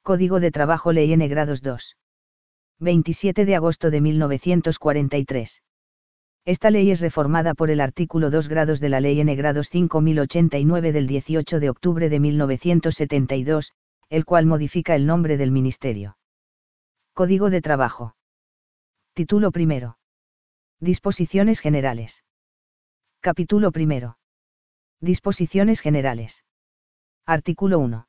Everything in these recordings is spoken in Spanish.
Código de Trabajo Ley N grados 2. 27 de agosto de 1943. Esta ley es reformada por el artículo 2 grados de la Ley N grados 5089 del 18 de octubre de 1972, el cual modifica el nombre del Ministerio. Código de Trabajo. Título primero. Disposiciones generales. Capítulo primero. Disposiciones generales. Artículo 1.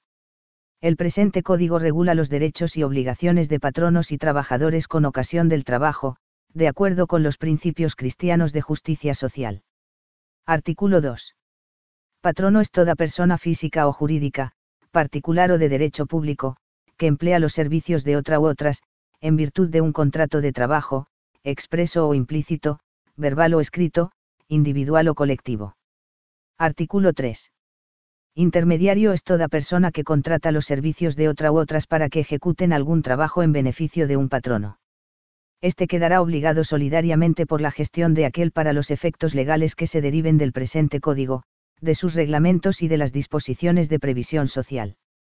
El presente código regula los derechos y obligaciones de patronos y trabajadores con ocasión del trabajo, de acuerdo con los principios cristianos de justicia social. Artículo 2. Patrono es toda persona física o jurídica, particular o de derecho público, que emplea los servicios de otra u otras, en virtud de un contrato de trabajo, expreso o implícito, verbal o escrito, individual o colectivo. Artículo 3. Intermediario es toda persona que contrata los servicios de otra u otras para que ejecuten algún trabajo en beneficio de un patrono. Este quedará obligado solidariamente por la gestión de aquel para los efectos legales que se deriven del presente código, de sus reglamentos y de las disposiciones de previsión social.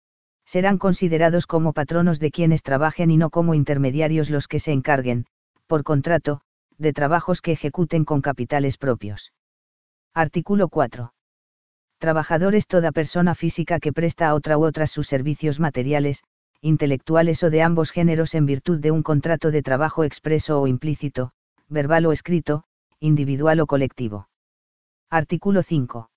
Serán considerados como patronos de quienes trabajen y no como intermediarios los que se encarguen, por contrato, de trabajos que ejecuten con capitales propios. Artículo 4. Trabajador es toda persona física que presta a otra u otras sus servicios materiales, intelectuales o de ambos géneros en virtud de un contrato de trabajo expreso o implícito, verbal o escrito, individual o colectivo. Artículo 5.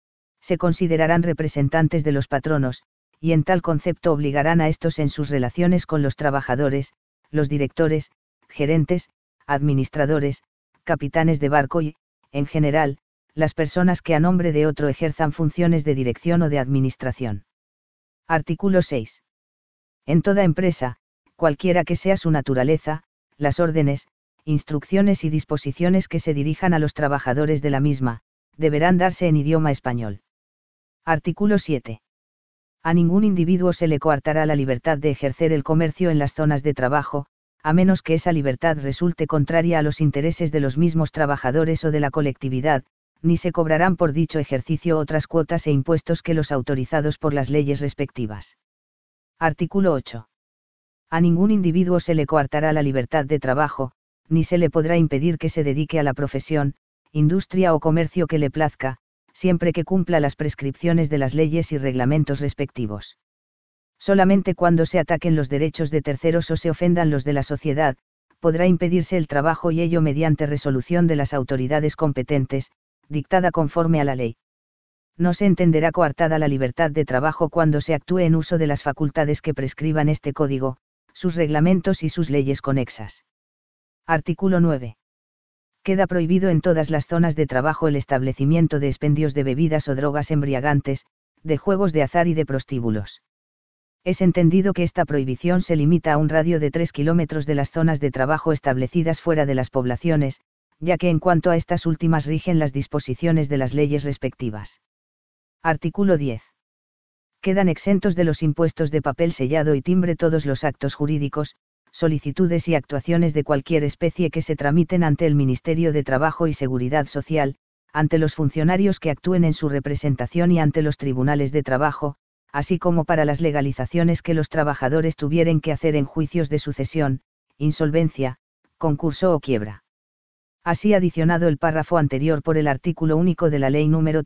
Se considerarán representantes de los patronos, y en tal concepto obligarán a estos en sus relaciones con los trabajadores, los directores, gerentes, administradores, capitanes de barco y, en general, las personas que a nombre de otro ejerzan funciones de dirección o de administración. Artículo 6. En toda empresa, cualquiera que sea su naturaleza, las órdenes, instrucciones y disposiciones que se dirijan a los trabajadores de la misma, deberán darse en idioma español. Artículo 7. A ningún individuo se le coartará la libertad de ejercer el comercio en las zonas de trabajo, a menos que esa libertad resulte contraria a los intereses de los mismos trabajadores o de la colectividad, ni se cobrarán por dicho ejercicio otras cuotas e impuestos que los autorizados por las leyes respectivas. Artículo 8. A ningún individuo se le coartará la libertad de trabajo, ni se le podrá impedir que se dedique a la profesión, industria o comercio que le plazca, siempre que cumpla las prescripciones de las leyes y reglamentos respectivos. Solamente cuando se ataquen los derechos de terceros o se ofendan los de la sociedad, podrá impedirse el trabajo y ello mediante resolución de las autoridades competentes, dictada conforme a la ley. No se entenderá coartada la libertad de trabajo cuando se actúe en uso de las facultades que prescriban este código, sus reglamentos y sus leyes conexas. Artículo 9. Queda prohibido en todas las zonas de trabajo el establecimiento de expendios de bebidas o drogas embriagantes, de juegos de azar y de prostíbulos. Es entendido que esta prohibición se limita a un radio de 3 kilómetros de las zonas de trabajo establecidas fuera de las poblaciones, ya que en cuanto a estas últimas rigen las disposiciones de las leyes respectivas. Artículo 10. Quedan exentos de los impuestos de papel sellado y timbre todos los actos jurídicos, solicitudes y actuaciones de cualquier especie que se tramiten ante el Ministerio de Trabajo y Seguridad Social, ante los funcionarios que actúen en su representación y ante los tribunales de trabajo, así como para las legalizaciones que los trabajadores tuvieren que hacer en juicios de sucesión, insolvencia, concurso o quiebra. Así adicionado el párrafo anterior por el artículo único de la Ley número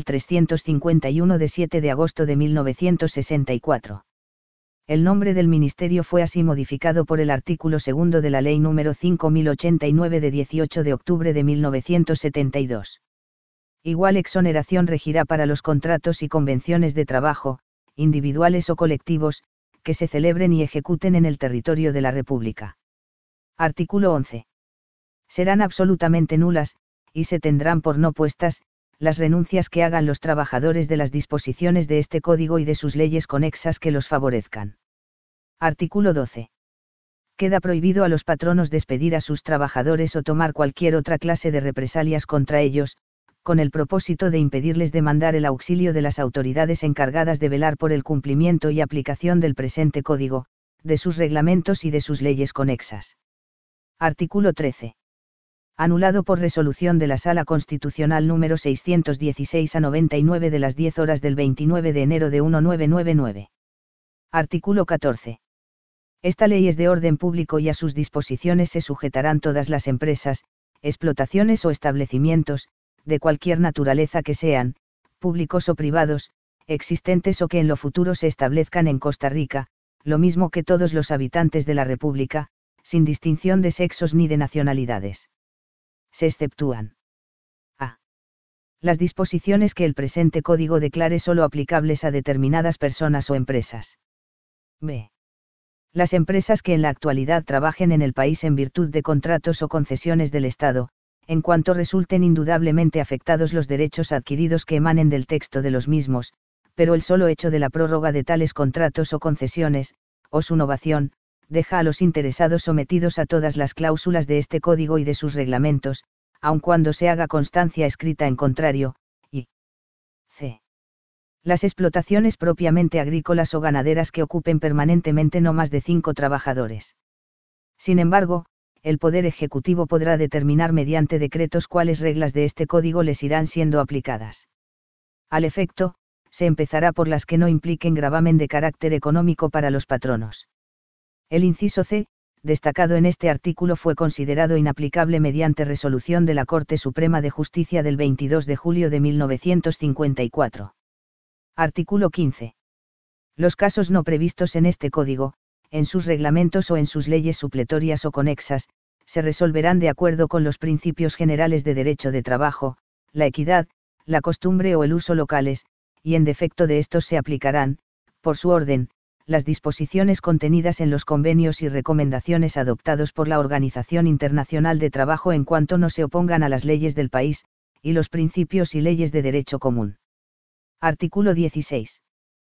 3351 de 7 de agosto de 1964. El nombre del ministerio fue así modificado por el artículo segundo de la Ley número 5089 de 18 de octubre de 1972. Igual exoneración regirá para los contratos y convenciones de trabajo, individuales o colectivos, que se celebren y ejecuten en el territorio de la República. Artículo 11. Serán absolutamente nulas, y se tendrán por no puestas, las renuncias que hagan los trabajadores de las disposiciones de este código y de sus leyes conexas que los favorezcan. Artículo 12. Queda prohibido a los patronos despedir a sus trabajadores o tomar cualquier otra clase de represalias contra ellos, con el propósito de impedirles demandar el auxilio de las autoridades encargadas de velar por el cumplimiento y aplicación del presente código, de sus reglamentos y de sus leyes conexas. Artículo 13. Anulado por resolución de la Sala Constitucional número 616/99 de las 10 horas del 29 de enero de 1999. Artículo 14. Esta ley es de orden público y a sus disposiciones se sujetarán todas las empresas, explotaciones o establecimientos, de cualquier naturaleza que sean, públicos o privados, existentes o que en lo futuro se establezcan en Costa Rica, lo mismo que todos los habitantes de la República, sin distinción de sexos ni de nacionalidades. Se exceptúan: a. Las disposiciones que el presente código declare solo aplicables a determinadas personas o empresas. b. Las empresas que en la actualidad trabajen en el país en virtud de contratos o concesiones del Estado, en cuanto resulten indudablemente afectados los derechos adquiridos que emanen del texto de los mismos, pero el solo hecho de la prórroga de tales contratos o concesiones, o su novación, deja a los interesados sometidos a todas las cláusulas de este código y de sus reglamentos, aun cuando se haga constancia escrita en contrario, y c. Las explotaciones propiamente agrícolas o ganaderas que ocupen permanentemente no más de 5 trabajadores. Sin embargo, el Poder Ejecutivo podrá determinar mediante decretos cuáles reglas de este código les irán siendo aplicadas. Al efecto, se empezará por las que no impliquen gravamen de carácter económico para los patronos. El inciso C, destacado en este artículo, fue considerado inaplicable mediante resolución de la Corte Suprema de Justicia del 22 de julio de 1954. Artículo 15. Los casos no previstos en este código, en sus reglamentos o en sus leyes supletorias o conexas, se resolverán de acuerdo con los principios generales de derecho de trabajo, la equidad, la costumbre o el uso locales, y en defecto de estos se aplicarán, por su orden, las disposiciones contenidas en los convenios y recomendaciones adoptados por la Organización Internacional de Trabajo en cuanto no se opongan a las leyes del país, y los principios y leyes de derecho común. Artículo 16.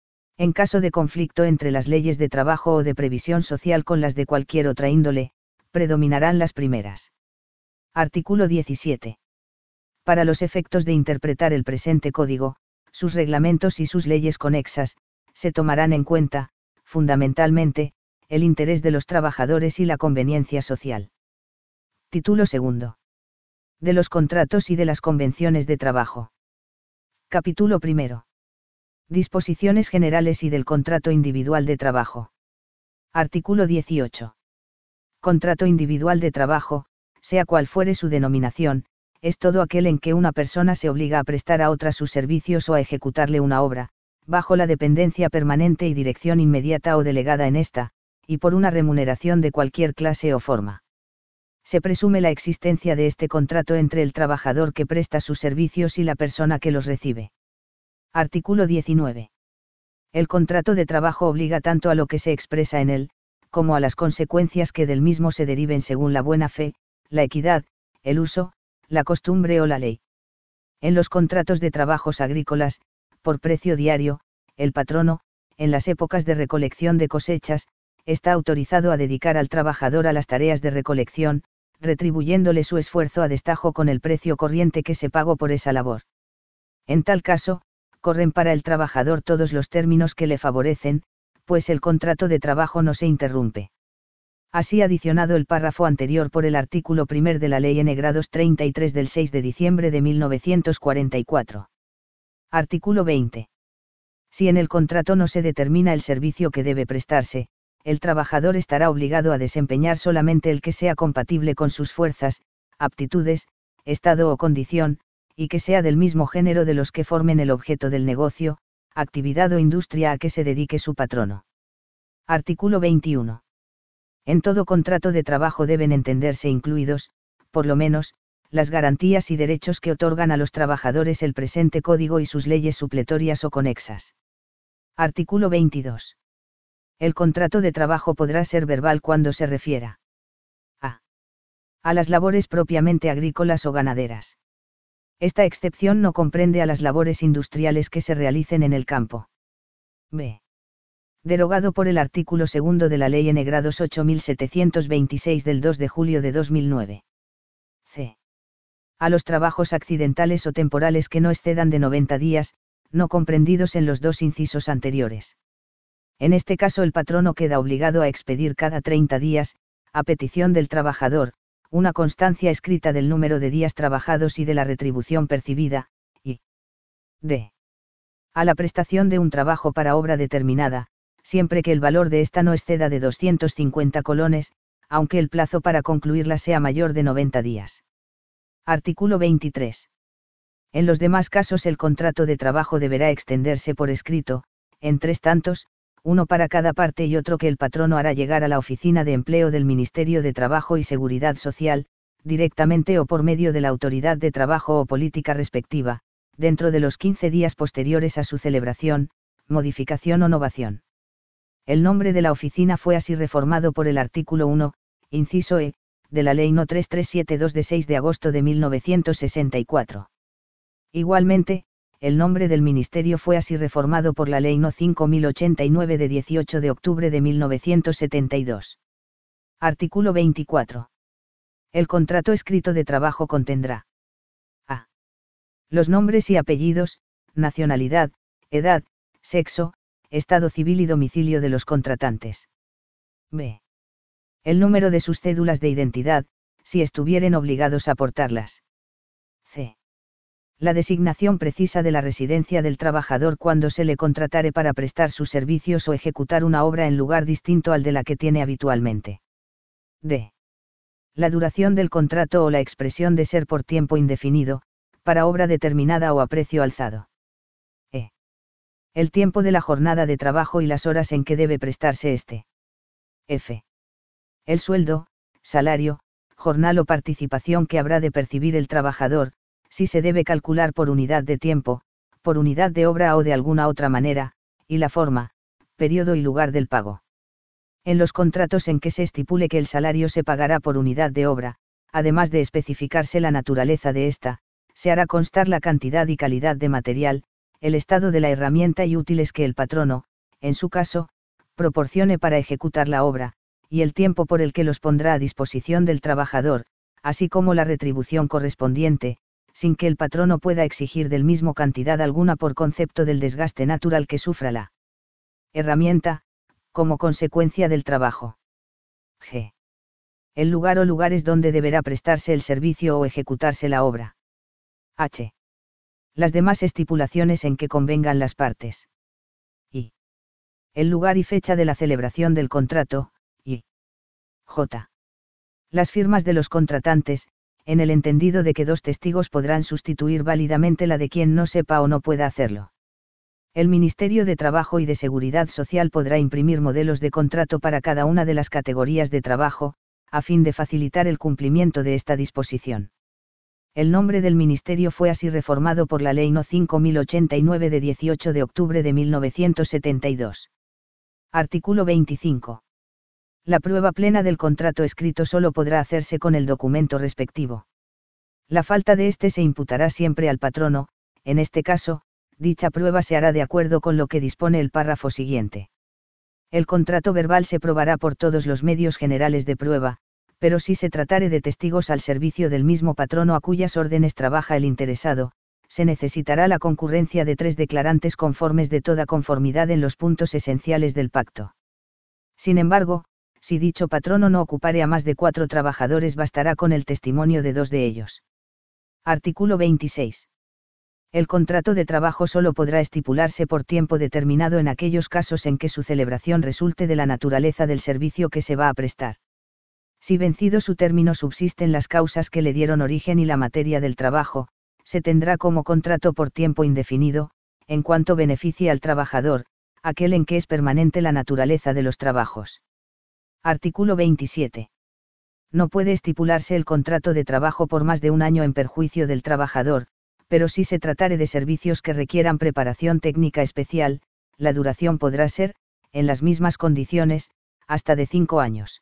En caso de conflicto entre las leyes de trabajo o de previsión social con las de cualquier otra índole, predominarán las primeras. Artículo 17. Para los efectos de interpretar el presente código, sus reglamentos y sus leyes conexas, se tomarán en cuenta, fundamentalmente, el interés de los trabajadores y la conveniencia social. Título segundo. De los contratos y de las convenciones de trabajo. Capítulo primero. Disposiciones generales y del contrato individual de trabajo. Artículo 18. Contrato individual de trabajo, sea cual fuere su denominación, es todo aquel en que una persona se obliga a prestar a otra sus servicios o a ejecutarle una obra, bajo la dependencia permanente y dirección inmediata o delegada en esta, y por una remuneración de cualquier clase o forma. Se presume la existencia de este contrato entre el trabajador que presta sus servicios y la persona que los recibe. Artículo 19. El contrato de trabajo obliga tanto a lo que se expresa en él, como a las consecuencias que del mismo se deriven según la buena fe, la equidad, el uso, la costumbre o la ley. En los contratos de trabajos agrícolas, por precio diario, el patrono, en las épocas de recolección de cosechas, está autorizado a dedicar al trabajador a las tareas de recolección, retribuyéndole su esfuerzo a destajo con el precio corriente que se pagó por esa labor. En tal caso, corren para el trabajador todos los términos que le favorecen, pues el contrato de trabajo no se interrumpe. Así adicionado el párrafo anterior por el artículo 1 de la Ley N-33 del 6 de diciembre de 1944. Artículo 20. Si en el contrato no se determina el servicio que debe prestarse, el trabajador estará obligado a desempeñar solamente el que sea compatible con sus fuerzas, aptitudes, estado o condición, y que sea del mismo género de los que formen el objeto del negocio, actividad o industria a que se dedique su patrono. Artículo 21. En todo contrato de trabajo deben entenderse incluidos, por lo menos, las garantías y derechos que otorgan a los trabajadores el presente código y sus leyes supletorias o conexas. Artículo 22. El contrato de trabajo podrá ser verbal cuando se refiera a las labores propiamente agrícolas o ganaderas. Esta excepción no comprende a las labores industriales que se realicen en el campo. B. Derogado por el artículo 2 de la Ley N-grados 8726 del 2 de julio de 2009. C. A los trabajos accidentales o temporales que no excedan de 90 días, no comprendidos en los dos incisos anteriores. En este caso el patrono queda obligado a expedir cada 30 días, a petición del trabajador, una constancia escrita del número de días trabajados y de la retribución percibida, y d. A la prestación de un trabajo para obra determinada, siempre que el valor de ésta no exceda de 250 colones, aunque el plazo para concluirla sea mayor de 90 días. Artículo 23. En los demás casos el contrato de trabajo deberá extenderse por escrito, en 3 tantos, uno para cada parte y otro que el patrono hará llegar a la Oficina de Empleo del Ministerio de Trabajo y Seguridad Social, directamente o por medio de la Autoridad de Trabajo o Política respectiva, dentro de los 15 días posteriores a su celebración, modificación o novación. El nombre de la oficina fue así reformado por el artículo 1, inciso E, de la Ley No. 3372 de 6 de agosto de 1964. Igualmente, el nombre del ministerio fue así reformado por la Ley No. 5089 de 18 de octubre de 1972. Artículo 24. El contrato escrito de trabajo contendrá: a. Los nombres y apellidos, nacionalidad, edad, sexo, estado civil y domicilio de los contratantes. b. El número de sus cédulas de identidad, si estuvieren obligados a portarlas. c. La designación precisa de la residencia del trabajador cuando se le contratare para prestar sus servicios o ejecutar una obra en lugar distinto al de la que tiene habitualmente. d. La duración del contrato o la expresión de ser por tiempo indefinido, para obra determinada o a precio alzado. e. El tiempo de la jornada de trabajo y las horas en que debe prestarse este. f. El sueldo, salario, jornal o participación que habrá de percibir el trabajador, si se debe calcular por unidad de tiempo, por unidad de obra o de alguna otra manera, y la forma, periodo y lugar del pago. En los contratos en que se estipule que el salario se pagará por unidad de obra, además de especificarse la naturaleza de ésta, se hará constar la cantidad y calidad de material, el estado de la herramienta y útiles que el patrono, en su caso, proporcione para ejecutar la obra, y el tiempo por el que los pondrá a disposición del trabajador, así como la retribución correspondiente, sin que el patrono pueda exigir del mismo cantidad alguna por concepto del desgaste natural que sufra la herramienta, como consecuencia del trabajo. G. El lugar o lugares donde deberá prestarse el servicio o ejecutarse la obra. H. Las demás estipulaciones en que convengan las partes. I. El lugar y fecha de la celebración del contrato, y J. Las firmas de los contratantes, en el entendido de que 2 testigos podrán sustituir válidamente la de quien no sepa o no pueda hacerlo. El Ministerio de Trabajo y de Seguridad Social podrá imprimir modelos de contrato para cada una de las categorías de trabajo, a fin de facilitar el cumplimiento de esta disposición. El nombre del ministerio fue así reformado por la Ley No. 5089 de 18 de octubre de 1972. Artículo 25. La prueba plena del contrato escrito solo podrá hacerse con el documento respectivo. La falta de este se imputará siempre al patrono, en este caso, dicha prueba se hará de acuerdo con lo que dispone el párrafo siguiente. El contrato verbal se probará por todos los medios generales de prueba, pero si se tratare de testigos al servicio del mismo patrono a cuyas órdenes trabaja el interesado, se necesitará la concurrencia de 3 declarantes conformes de toda conformidad en los puntos esenciales del pacto. Sin embargo, si dicho patrono no ocupare a más de 4 trabajadores bastará con el testimonio de 2 de ellos. Artículo 26. El contrato de trabajo solo podrá estipularse por tiempo determinado en aquellos casos en que su celebración resulte de la naturaleza del servicio que se va a prestar. Si vencido su término subsisten las causas que le dieron origen y la materia del trabajo, se tendrá como contrato por tiempo indefinido, en cuanto beneficie al trabajador, aquel en que es permanente la naturaleza de los trabajos. Artículo 27. No puede estipularse el contrato de trabajo por más de 1 año en perjuicio del trabajador, pero si se tratare de servicios que requieran preparación técnica especial, la duración podrá ser, en las mismas condiciones, hasta de 5 años.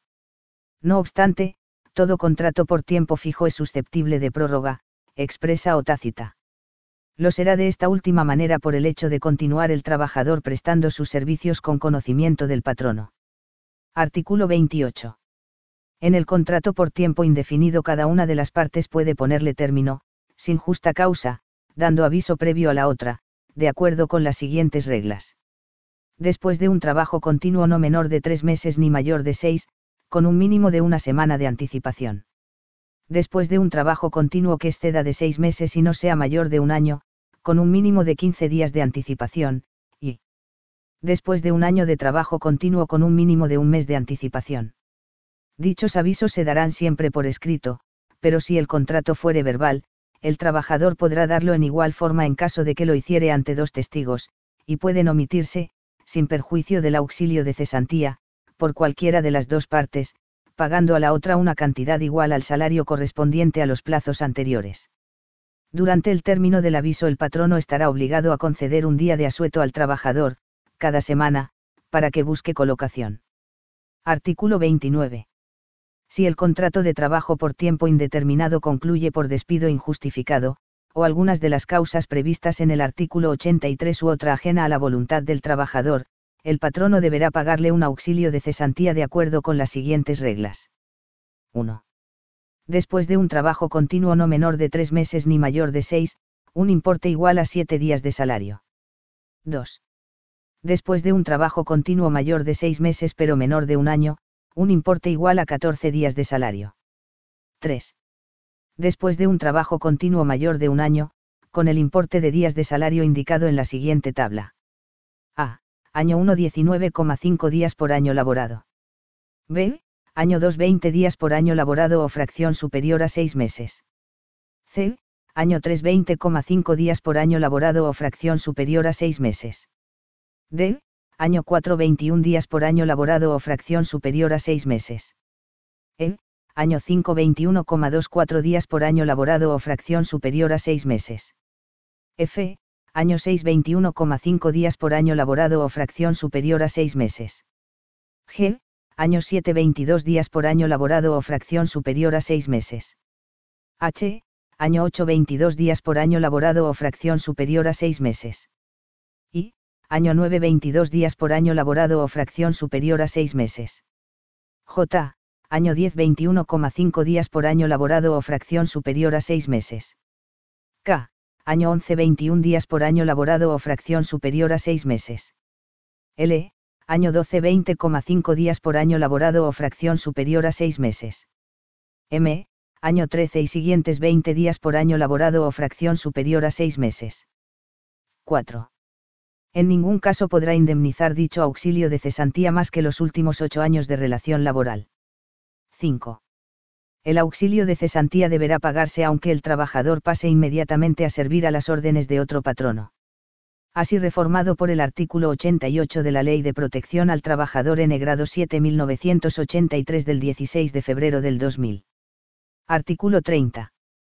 No obstante, todo contrato por tiempo fijo es susceptible de prórroga, expresa o tácita. Lo será de esta última manera por el hecho de continuar el trabajador prestando sus servicios con conocimiento del patrono. Artículo 28. En el contrato por tiempo indefinido cada una de las partes puede ponerle término, sin justa causa, dando aviso previo a la otra, de acuerdo con las siguientes reglas. Después de un trabajo continuo no menor de 3 meses ni mayor de 6, con un mínimo de 1 semana de anticipación. Después de un trabajo continuo que exceda de 6 meses y no sea mayor de 1 año, con un mínimo de 15 días de anticipación, y después de un año de trabajo continuo con un mínimo de un mes de anticipación. Dichos avisos se darán siempre por escrito, pero si el contrato fuere verbal, el trabajador podrá darlo en igual forma en caso de que lo hiciere ante dos testigos, y pueden omitirse, sin perjuicio del auxilio de cesantía, por cualquiera de las dos partes, pagando a la otra una cantidad igual al salario correspondiente a los plazos anteriores. Durante el término del aviso el patrono estará obligado a conceder un día de asueto al trabajador, cada semana, para que busque colocación. Artículo 29. Si el contrato de trabajo por tiempo indeterminado concluye por despido injustificado, o algunas de las causas previstas en el artículo 83 u otra ajena a la voluntad del trabajador, el patrono deberá pagarle un auxilio de cesantía de acuerdo con las siguientes reglas. 1. Después de un trabajo continuo no menor de 3 meses ni mayor de 6, un importe igual a 7 días de salario. 2. Después de un trabajo continuo mayor de 6 meses pero menor de un año, un importe igual a 14 días de salario. 3. Después de un trabajo continuo mayor de un año, con el importe de días de salario indicado en la siguiente tabla. A. Año 1 19,5 días por año laborado. B. Año 2 20 días por año laborado o fracción superior a 6 meses. C. Año 3 20,5 días por año laborado o fracción superior a 6 meses. D. Año 4 21 días por año laborado o fracción superior a 6 meses. E. Año 5 21,24 días por año laborado o fracción superior a 6 meses. F. Año 6 21,5 días por año laborado o fracción superior a 6 meses. G. Año 7 22 días por año laborado o fracción superior a 6 meses. H. Año 8 22 días por año laborado o fracción superior a 6 meses. I. Año 9 22 días por año laborado o fracción superior a 6 meses. J. Año 10 21,5 días por año laborado o fracción superior a 6 meses. K. Año 11 21 días por año laborado o fracción superior a 6 meses. L. Año 12 20,5 días por año laborado o fracción superior a 6 meses. M. Año 13 y siguientes 20 días por año laborado o fracción superior a 6 meses. 4. En ningún caso podrá indemnizar dicho auxilio de cesantía más que los últimos 8 años de relación laboral. 5. El auxilio de cesantía deberá pagarse aunque el trabajador pase inmediatamente a servir a las órdenes de otro patrono. Así reformado por el artículo 88 de la Ley de Protección al Trabajador N-Grado 7.983 del 16 de febrero del 2000. Artículo 30.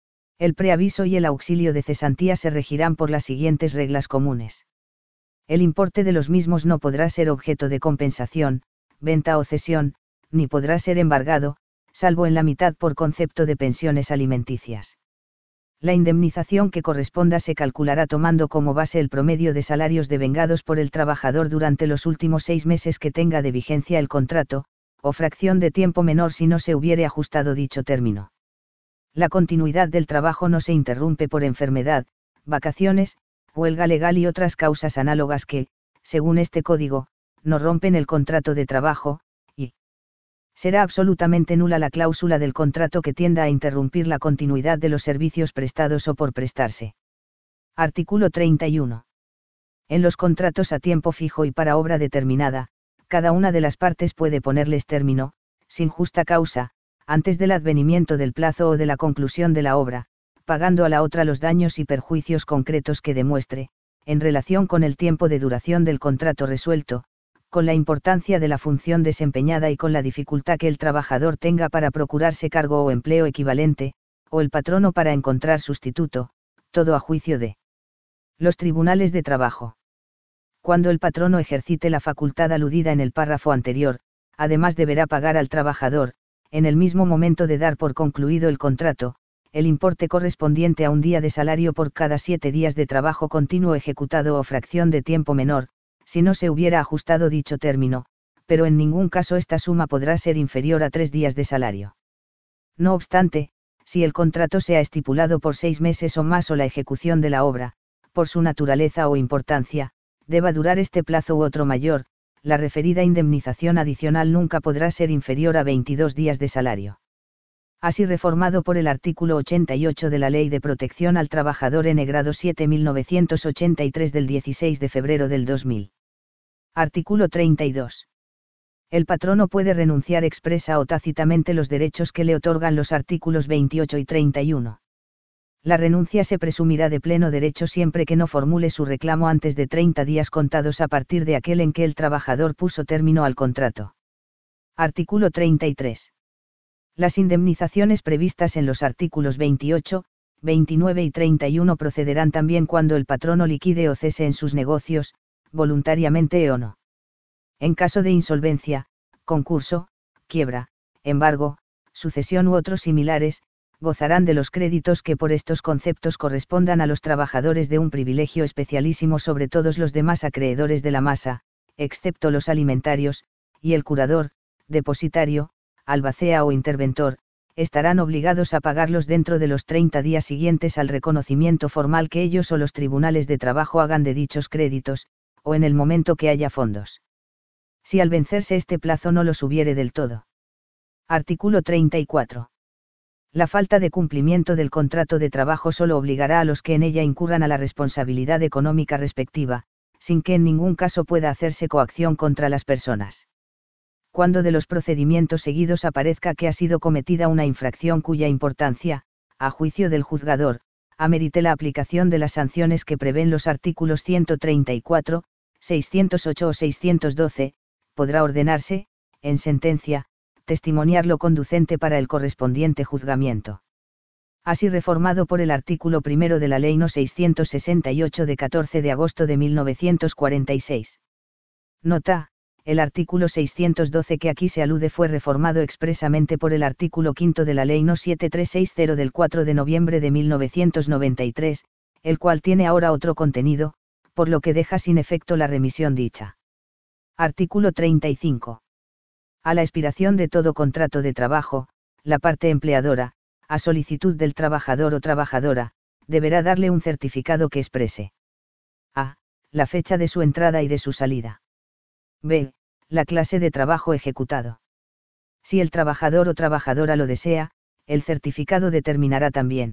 El preaviso y el auxilio de cesantía se regirán por las siguientes reglas comunes. El importe de los mismos no podrá ser objeto de compensación, venta o cesión, ni podrá ser embargado, salvo en la mitad por concepto de pensiones alimenticias. La indemnización que corresponda se calculará tomando como base el promedio de salarios devengados por el trabajador durante los últimos 6 meses que tenga de vigencia el contrato, o fracción de tiempo menor si no se hubiere ajustado dicho término. La continuidad del trabajo no se interrumpe por enfermedad, vacaciones, huelga legal y otras causas análogas que, según este código, no rompen el contrato de trabajo, y será absolutamente nula la cláusula del contrato que tienda a interrumpir la continuidad de los servicios prestados o por prestarse. Artículo 31. En los contratos a tiempo fijo y para obra determinada, cada una de las partes puede ponerles término, sin justa causa, antes del advenimiento del plazo o de la conclusión de la obra, pagando a la otra los daños y perjuicios concretos que demuestre, en relación con el tiempo de duración del contrato resuelto, con la importancia de la función desempeñada y con la dificultad que el trabajador tenga para procurarse cargo o empleo equivalente, o el patrono para encontrar sustituto, todo a juicio de los tribunales de trabajo. Cuando el patrono ejercite la facultad aludida en el párrafo anterior, además deberá pagar al trabajador, en el mismo momento de dar por concluido el contrato, el importe correspondiente a un día de salario por cada 7 días de trabajo continuo ejecutado o fracción de tiempo menor, si no se hubiera ajustado dicho término, pero en ningún caso esta suma podrá ser inferior a 3 días de salario. No obstante, si el contrato sea estipulado por 6 meses o más o la ejecución de la obra, por su naturaleza o importancia, deba durar este plazo u otro mayor, la referida indemnización adicional nunca podrá ser inferior a 22 días de salario. Así reformado por el artículo 88 de la Ley de Protección al Trabajador N-Grado 7.983 del 16 de febrero del 2000. Artículo 32. El patrono puede renunciar expresa o tácitamente los derechos que le otorgan los artículos 28 y 31. La renuncia se presumirá de pleno derecho siempre que no formule su reclamo antes de 30 días contados a partir de aquel en que el trabajador puso término al contrato. Artículo 33. Las indemnizaciones previstas en los artículos 28, 29 y 31 procederán también cuando el patrono liquide o cese en sus negocios, voluntariamente o no. En caso de insolvencia, concurso, quiebra, embargo, sucesión u otros similares, gozarán de los créditos que por estos conceptos correspondan a los trabajadores de un privilegio especialísimo sobre todos los demás acreedores de la masa, excepto los alimentarios, y el curador, depositario, albacea o interventor, estarán obligados a pagarlos dentro de los 30 días siguientes al reconocimiento formal que ellos o los tribunales de trabajo hagan de dichos créditos, o en el momento que haya fondos. Si al vencerse este plazo no los hubiere del todo. Artículo 34. La falta de cumplimiento del contrato de trabajo solo obligará a los que en ella incurran a la responsabilidad económica respectiva, sin que en ningún caso pueda hacerse coacción contra las personas. Cuando de los procedimientos seguidos aparezca que ha sido cometida una infracción cuya importancia, a juicio del juzgador, amerite la aplicación de las sanciones que prevén los artículos 134, 608 o 612, podrá ordenarse, en sentencia, testimoniar lo conducente para el correspondiente juzgamiento. Así reformado por el artículo 1 de la Ley No. 668 de 14 de agosto de 1946. Nota: el artículo 612 que aquí se alude fue reformado expresamente por el artículo 5 de la Ley No. 7360 del 4 de noviembre de 1993, el cual tiene ahora otro contenido, por lo que deja sin efecto la remisión dicha. Artículo 35. A la expiración de todo contrato de trabajo, la parte empleadora, a solicitud del trabajador o trabajadora, deberá darle un certificado que exprese a. La fecha de su entrada y de su salida. b. La clase de trabajo ejecutado. Si el trabajador o trabajadora lo desea, el certificado determinará también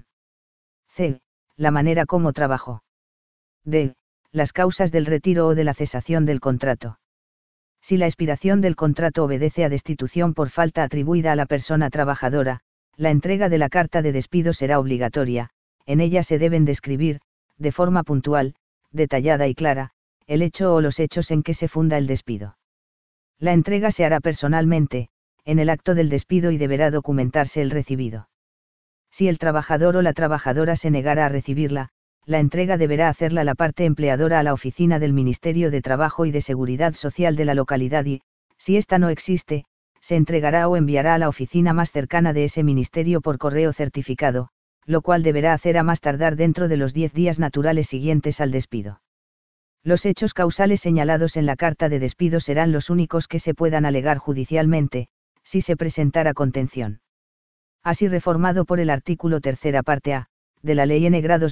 c. La manera como trabajó. d. Las causas del retiro o de la cesación del contrato. Si la expiración del contrato obedece a destitución por falta atribuida a la persona trabajadora, la entrega de la carta de despido será obligatoria. En ella se deben describir, de forma puntual, detallada y clara, el hecho o los hechos en que se funda el despido. La entrega se hará personalmente, en el acto del despido y deberá documentarse el recibido. Si el trabajador o la trabajadora se negara a recibirla, la entrega deberá hacerla la parte empleadora a la oficina del Ministerio de Trabajo y de Seguridad Social de la localidad y, si ésta no existe, se entregará o enviará a la oficina más cercana de ese ministerio por correo certificado, lo cual deberá hacer a más tardar dentro de los 10 días naturales siguientes al despido. Los hechos causales señalados en la carta de despido serán los únicos que se puedan alegar judicialmente, si se presentara contención. Así reformado por el artículo 3ª parte A, de la Ley N-Grados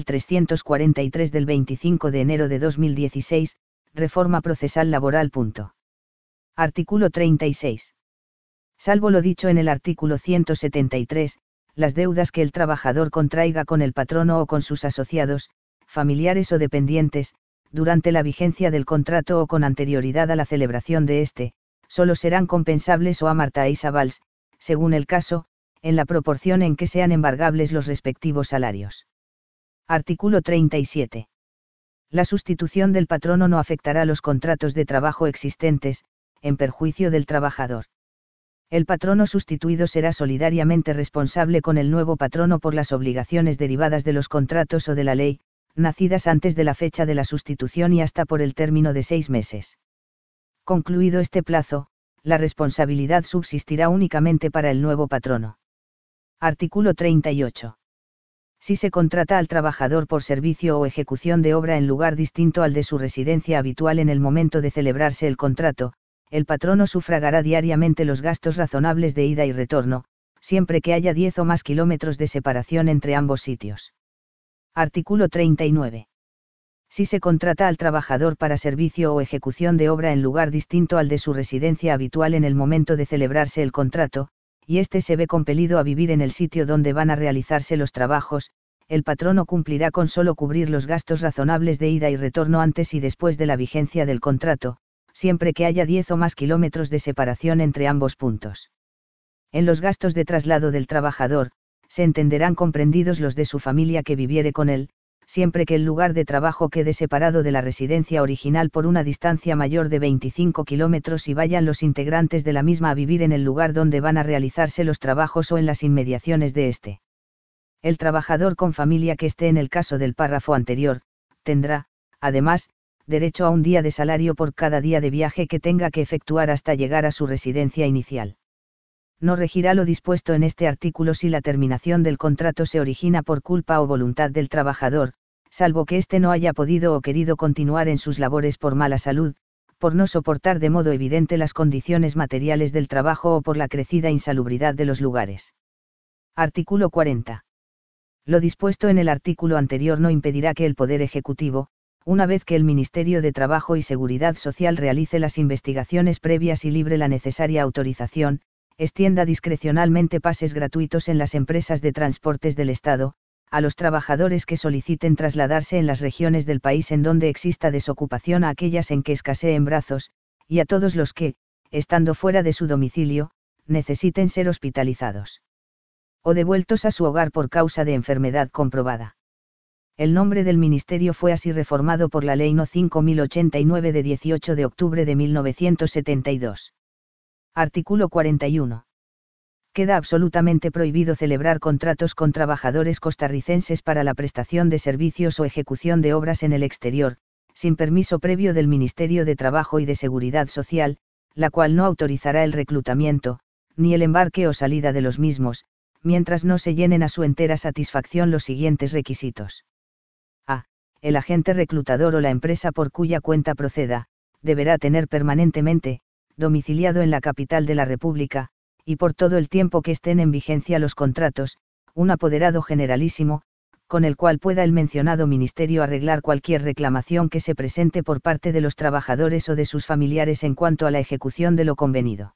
9343 del 25 de enero de 2016, Reforma Procesal Laboral. Artículo 36. Salvo lo dicho en el artículo 173, las deudas que el trabajador contraiga con el patrono o con sus asociados, familiares o dependientes, durante la vigencia del contrato o con anterioridad a la celebración de este, solo serán compensables o amortizables, según el caso, en la proporción en que sean embargables los respectivos salarios. Artículo 37. La sustitución del patrono no afectará los contratos de trabajo existentes, en perjuicio del trabajador. El patrono sustituido será solidariamente responsable con el nuevo patrono por las obligaciones derivadas de los contratos o de la ley, nacidas antes de la fecha de la sustitución y hasta por el término de 6 meses. Concluido este plazo, la responsabilidad subsistirá únicamente para el nuevo patrono. Artículo 38. Si se contrata al trabajador por servicio o ejecución de obra en lugar distinto al de su residencia habitual en el momento de celebrarse el contrato, el patrono sufragará diariamente los gastos razonables de ida y retorno, siempre que haya 10 o más kilómetros de separación entre ambos sitios. Artículo 39. Si se contrata al trabajador para servicio o ejecución de obra en lugar distinto al de su residencia habitual en el momento de celebrarse el contrato, y éste se ve compelido a vivir en el sitio donde van a realizarse los trabajos, el patrono cumplirá con solo cubrir los gastos razonables de ida y retorno antes y después de la vigencia del contrato, siempre que haya 10 o más kilómetros de separación entre ambos puntos. En los gastos de traslado del trabajador, se entenderán comprendidos los de su familia que viviere con él, siempre que el lugar de trabajo quede separado de la residencia original por una distancia mayor de 25 kilómetros y vayan los integrantes de la misma a vivir en el lugar donde van a realizarse los trabajos o en las inmediaciones de este. El trabajador con familia que esté en el caso del párrafo anterior, tendrá, además, derecho a un día de salario por cada día de viaje que tenga que efectuar hasta llegar a su residencia inicial. No regirá lo dispuesto en este artículo si la terminación del contrato se origina por culpa o voluntad del trabajador, salvo que éste no haya podido o querido continuar en sus labores por mala salud, por no soportar de modo evidente las condiciones materiales del trabajo o por la crecida insalubridad de los lugares. Artículo 40. Lo dispuesto en el artículo anterior no impedirá que el Poder Ejecutivo, una vez que el Ministerio de Trabajo y Seguridad Social realice las investigaciones previas y libre la necesaria autorización, extienda discrecionalmente pases gratuitos en las empresas de transportes del Estado, a los trabajadores que soliciten trasladarse en las regiones del país en donde exista desocupación a aquellas en que escaseen brazos, y a todos los que, estando fuera de su domicilio, necesiten ser hospitalizados o devueltos a su hogar por causa de enfermedad comprobada. El nombre del ministerio fue así reformado por la Ley No. 5089 de 18 de octubre de 1972. Artículo 41. Queda absolutamente prohibido celebrar contratos con trabajadores costarricenses para la prestación de servicios o ejecución de obras en el exterior, sin permiso previo del Ministerio de Trabajo y de Seguridad Social, la cual no autorizará el reclutamiento, ni el embarque o salida de los mismos, mientras no se llenen a su entera satisfacción los siguientes requisitos. A. El agente reclutador o la empresa por cuya cuenta proceda, deberá tener permanentemente, domiciliado en la capital de la República, y por todo el tiempo que estén en vigencia los contratos, un apoderado generalísimo, con el cual pueda el mencionado ministerio arreglar cualquier reclamación que se presente por parte de los trabajadores o de sus familiares en cuanto a la ejecución de lo convenido.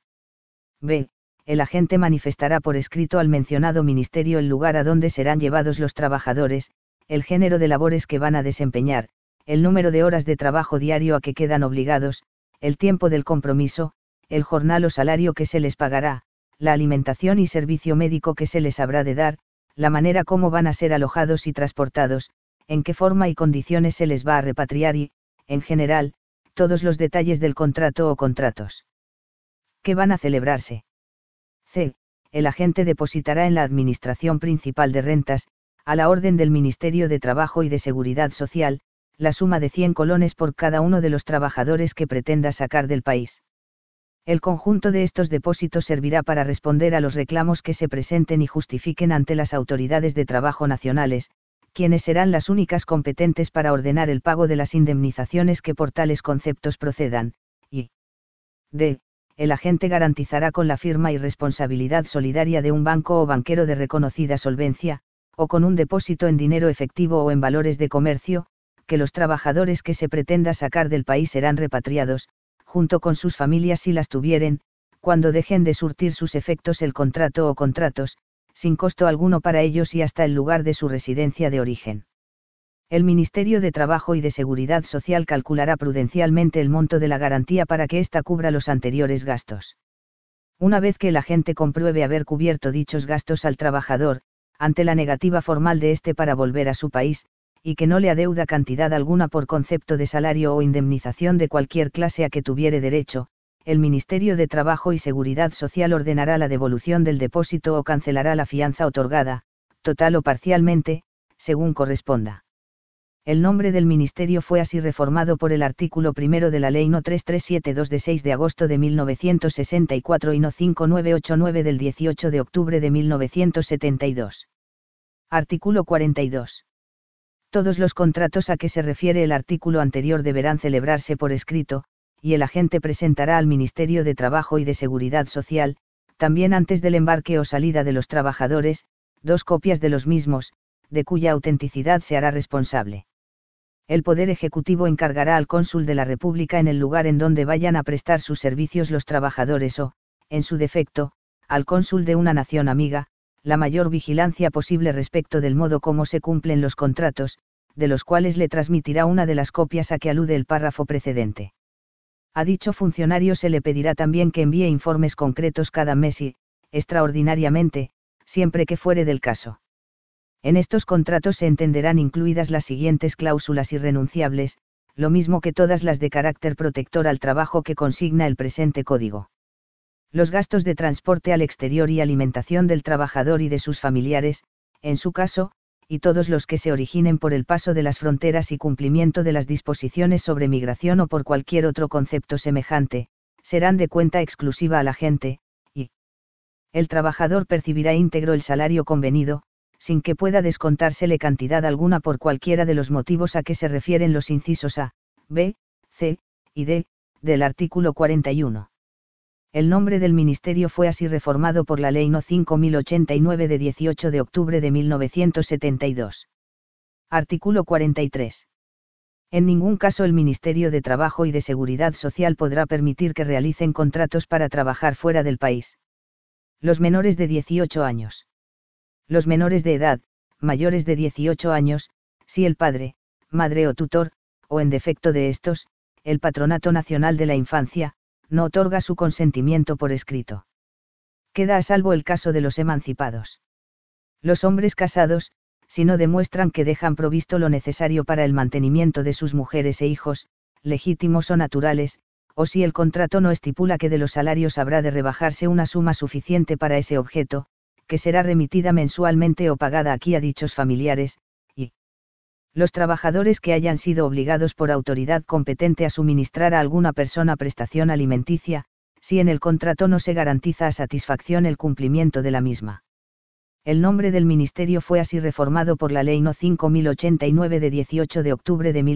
B. El agente manifestará por escrito al mencionado ministerio el lugar a donde serán llevados los trabajadores, el género de labores que van a desempeñar, el número de horas de trabajo diario a que quedan obligados, el tiempo del compromiso, el jornal o salario que se les pagará, la alimentación y servicio médico que se les habrá de dar, la manera como van a ser alojados y transportados, en qué forma y condiciones se les va a repatriar y, en general, todos los detalles del contrato o contratos que van a celebrarse. C. El agente depositará en la Administración Principal de Rentas, a la orden del Ministerio de Trabajo y de Seguridad Social, la suma de 100 colones por cada uno de los trabajadores que pretenda sacar del país. El conjunto de estos depósitos servirá para responder a los reclamos que se presenten y justifiquen ante las autoridades de trabajo nacionales, quienes serán las únicas competentes para ordenar el pago de las indemnizaciones que por tales conceptos procedan, y d. El agente garantizará con la firma y responsabilidad solidaria de un banco o banquero de reconocida solvencia, o con un depósito en dinero efectivo o en valores de comercio, que los trabajadores que se pretenda sacar del país serán repatriados, junto con sus familias si las tuvieren, cuando dejen de surtir sus efectos el contrato o contratos, sin costo alguno para ellos y hasta el lugar de su residencia de origen. El Ministerio de Trabajo y de Seguridad Social calculará prudencialmente el monto de la garantía para que ésta cubra los anteriores gastos. Una vez que el agente compruebe haber cubierto dichos gastos al trabajador, ante la negativa formal de éste para volver a su país, y que no le adeuda cantidad alguna por concepto de salario o indemnización de cualquier clase a que tuviere derecho, el Ministerio de Trabajo y Seguridad Social ordenará la devolución del depósito o cancelará la fianza otorgada, total o parcialmente, según corresponda. El nombre del ministerio fue así reformado por el artículo 1 de la Ley No. 3372 de 6 de agosto de 1964 y No. 5989 del 18 de octubre de 1972. Artículo 42. Todos los contratos a que se refiere el artículo anterior deberán celebrarse por escrito, y el agente presentará al Ministerio de Trabajo y de Seguridad Social, también antes del embarque o salida de los trabajadores, 2 copias de los mismos, de cuya autenticidad se hará responsable. El Poder Ejecutivo encargará al cónsul de la República en el lugar en donde vayan a prestar sus servicios los trabajadores o, en su defecto, al cónsul de una nación amiga, la mayor vigilancia posible respecto del modo como se cumplen los contratos, de los cuales le transmitirá una de las copias a que alude el párrafo precedente. A dicho funcionario se le pedirá también que envíe informes concretos cada mes y, extraordinariamente, siempre que fuere del caso. En estos contratos se entenderán incluidas las siguientes cláusulas irrenunciables, lo mismo que todas las de carácter protector al trabajo que consigna el presente código. Los gastos de transporte al exterior y alimentación del trabajador y de sus familiares, en su caso, y todos los que se originen por el paso de las fronteras y cumplimiento de las disposiciones sobre migración o por cualquier otro concepto semejante, serán de cuenta exclusiva al agente, y el trabajador percibirá íntegro el salario convenido, sin que pueda descontársele cantidad alguna por cualquiera de los motivos a que se refieren los incisos A, B, C y D, del artículo 41. El nombre del ministerio fue así reformado por la Ley No. 5089 de 18 de octubre de 1972. Artículo 43. En ningún caso el Ministerio de Trabajo y de Seguridad Social podrá permitir que realicen contratos para trabajar fuera del país. Los menores de 18 años. Los menores de edad, mayores de 18 años, si el padre, madre o tutor, o en defecto de estos, el Patronato Nacional de la Infancia, no otorga su consentimiento por escrito. Queda a salvo el caso de los emancipados. Los hombres casados, si no demuestran que dejan provisto lo necesario para el mantenimiento de sus mujeres e hijos, legítimos o naturales, o si el contrato no estipula que de los salarios habrá de rebajarse una suma suficiente para ese objeto, que será remitida mensualmente o pagada aquí a dichos familiares, y los trabajadores que hayan sido obligados por autoridad competente a suministrar a alguna persona prestación alimenticia, si en el contrato no se garantiza a satisfacción el cumplimiento de la misma. El nombre del ministerio fue así reformado por la Ley No. 5089 de 18 de octubre de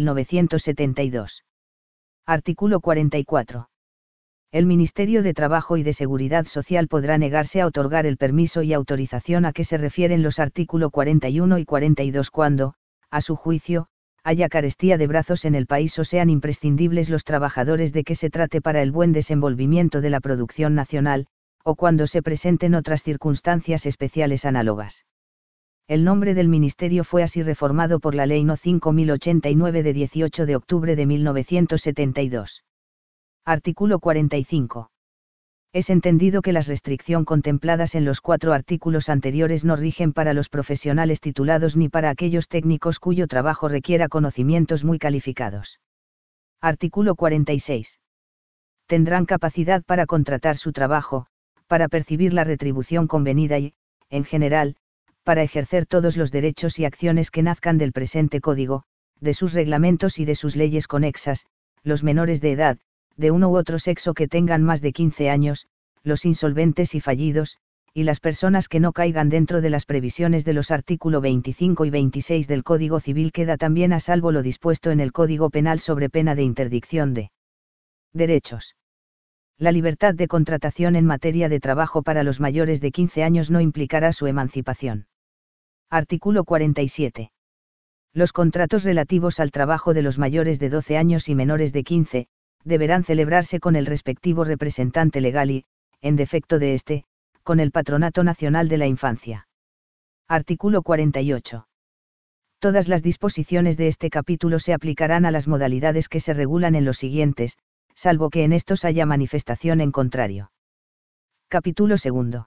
1972. Artículo 44. El Ministerio de Trabajo y de Seguridad Social podrá negarse a otorgar el permiso y autorización a que se refieren los artículos 41 y 42 cuando, a su juicio, haya carestía de brazos en el país o sean imprescindibles los trabajadores de que se trate para el buen desenvolvimiento de la producción nacional, o cuando se presenten otras circunstancias especiales análogas. El nombre del ministerio fue así reformado por la Ley No. 5089 de 18 de octubre de 1972. Artículo 45. Es entendido que las restricciones contempladas en los 4 artículos anteriores no rigen para los profesionales titulados ni para aquellos técnicos cuyo trabajo requiera conocimientos muy calificados. Artículo 46. Tendrán capacidad para contratar su trabajo, para percibir la retribución convenida y, en general, para ejercer todos los derechos y acciones que nazcan del presente Código, de sus reglamentos y de sus leyes conexas, los menores de edad, de uno u otro sexo que tengan más de 15 años, los insolventes y fallidos, y las personas que no caigan dentro de las previsiones de los artículos 25 y 26 del Código Civil. Queda también a salvo lo dispuesto en el Código Penal sobre pena de interdicción de derechos. La libertad de contratación en materia de trabajo para los mayores de 15 años no implicará su emancipación. Artículo 47. Los contratos relativos al trabajo de los mayores de 12 años y menores de 15, deberán celebrarse con el respectivo representante legal y, en defecto de este, con el Patronato Nacional de la Infancia. Artículo 48. Todas las disposiciones de este capítulo se aplicarán a las modalidades que se regulan en los siguientes, salvo que en estos haya manifestación en contrario. Capítulo 2.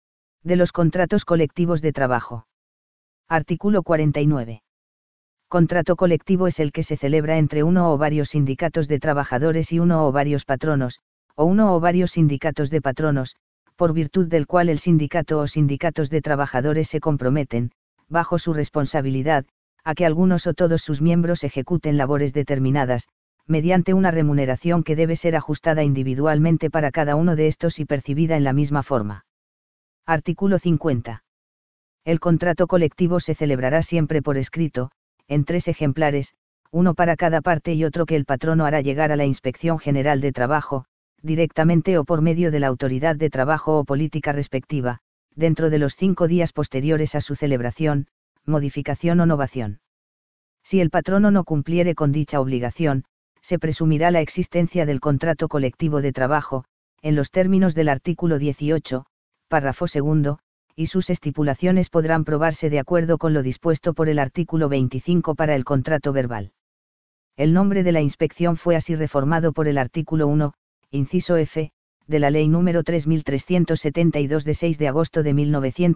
De los contratos colectivos de trabajo. Artículo 49. Contrato colectivo es el que se celebra entre uno o varios sindicatos de trabajadores y uno o varios patronos, o uno o varios sindicatos de patronos, por virtud del cual el sindicato o sindicatos de trabajadores se comprometen, bajo su responsabilidad, a que algunos o todos sus miembros ejecuten labores determinadas, mediante una remuneración que debe ser ajustada individualmente para cada uno de estos y percibida en la misma forma. Artículo 50. El contrato colectivo se celebrará siempre por escrito, en 3 ejemplares, uno para cada parte y otro que el patrono hará llegar a la Inspección General de Trabajo, directamente o por medio de la autoridad de trabajo o política respectiva, dentro de los 5 días posteriores a su celebración, modificación o novación. Si el patrono no cumpliere con dicha obligación, se presumirá la existencia del contrato colectivo de trabajo, en los términos del artículo 18, párrafo segundo, y sus estipulaciones podrán probarse de acuerdo con lo dispuesto por el artículo 25 para el contrato verbal. El nombre de la inspección fue así reformado por el artículo 1, inciso F, de la Ley número 3372 de 6 de agosto de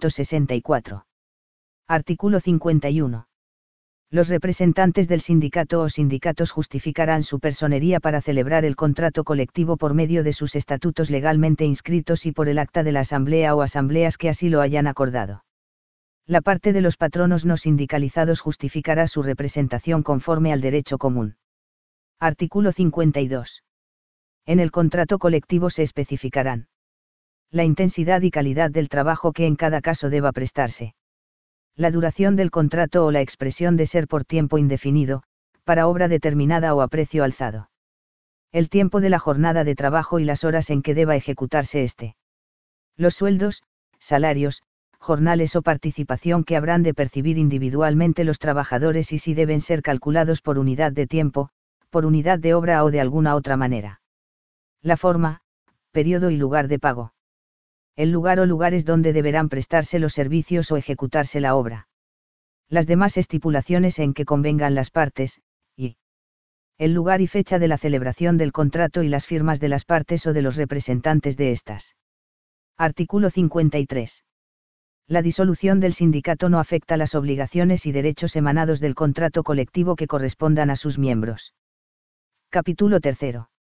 1964. Artículo 51. Los representantes del sindicato o sindicatos justificarán su personería para celebrar el contrato colectivo por medio de sus estatutos legalmente inscritos y por el acta de la asamblea o asambleas que así lo hayan acordado. La parte de los patronos no sindicalizados justificará su representación conforme al derecho común. Artículo 52. En el contrato colectivo se especificarán la intensidad y calidad del trabajo que en cada caso deba prestarse, la duración del contrato o la expresión de ser por tiempo indefinido, para obra determinada o a precio alzado, el tiempo de la jornada de trabajo y las horas en que deba ejecutarse este, los sueldos, salarios, jornales o participación que habrán de percibir individualmente los trabajadores y si deben ser calculados por unidad de tiempo, por unidad de obra o de alguna otra manera. La forma, periodo y lugar de pago. El lugar o lugares donde deberán prestarse los servicios o ejecutarse la obra. Las demás estipulaciones en que convengan las partes, y el lugar y fecha de la celebración del contrato y las firmas de las partes o de los representantes de estas. Artículo 53. La disolución del sindicato no afecta las obligaciones y derechos emanados del contrato colectivo que correspondan a sus miembros. Capítulo 3.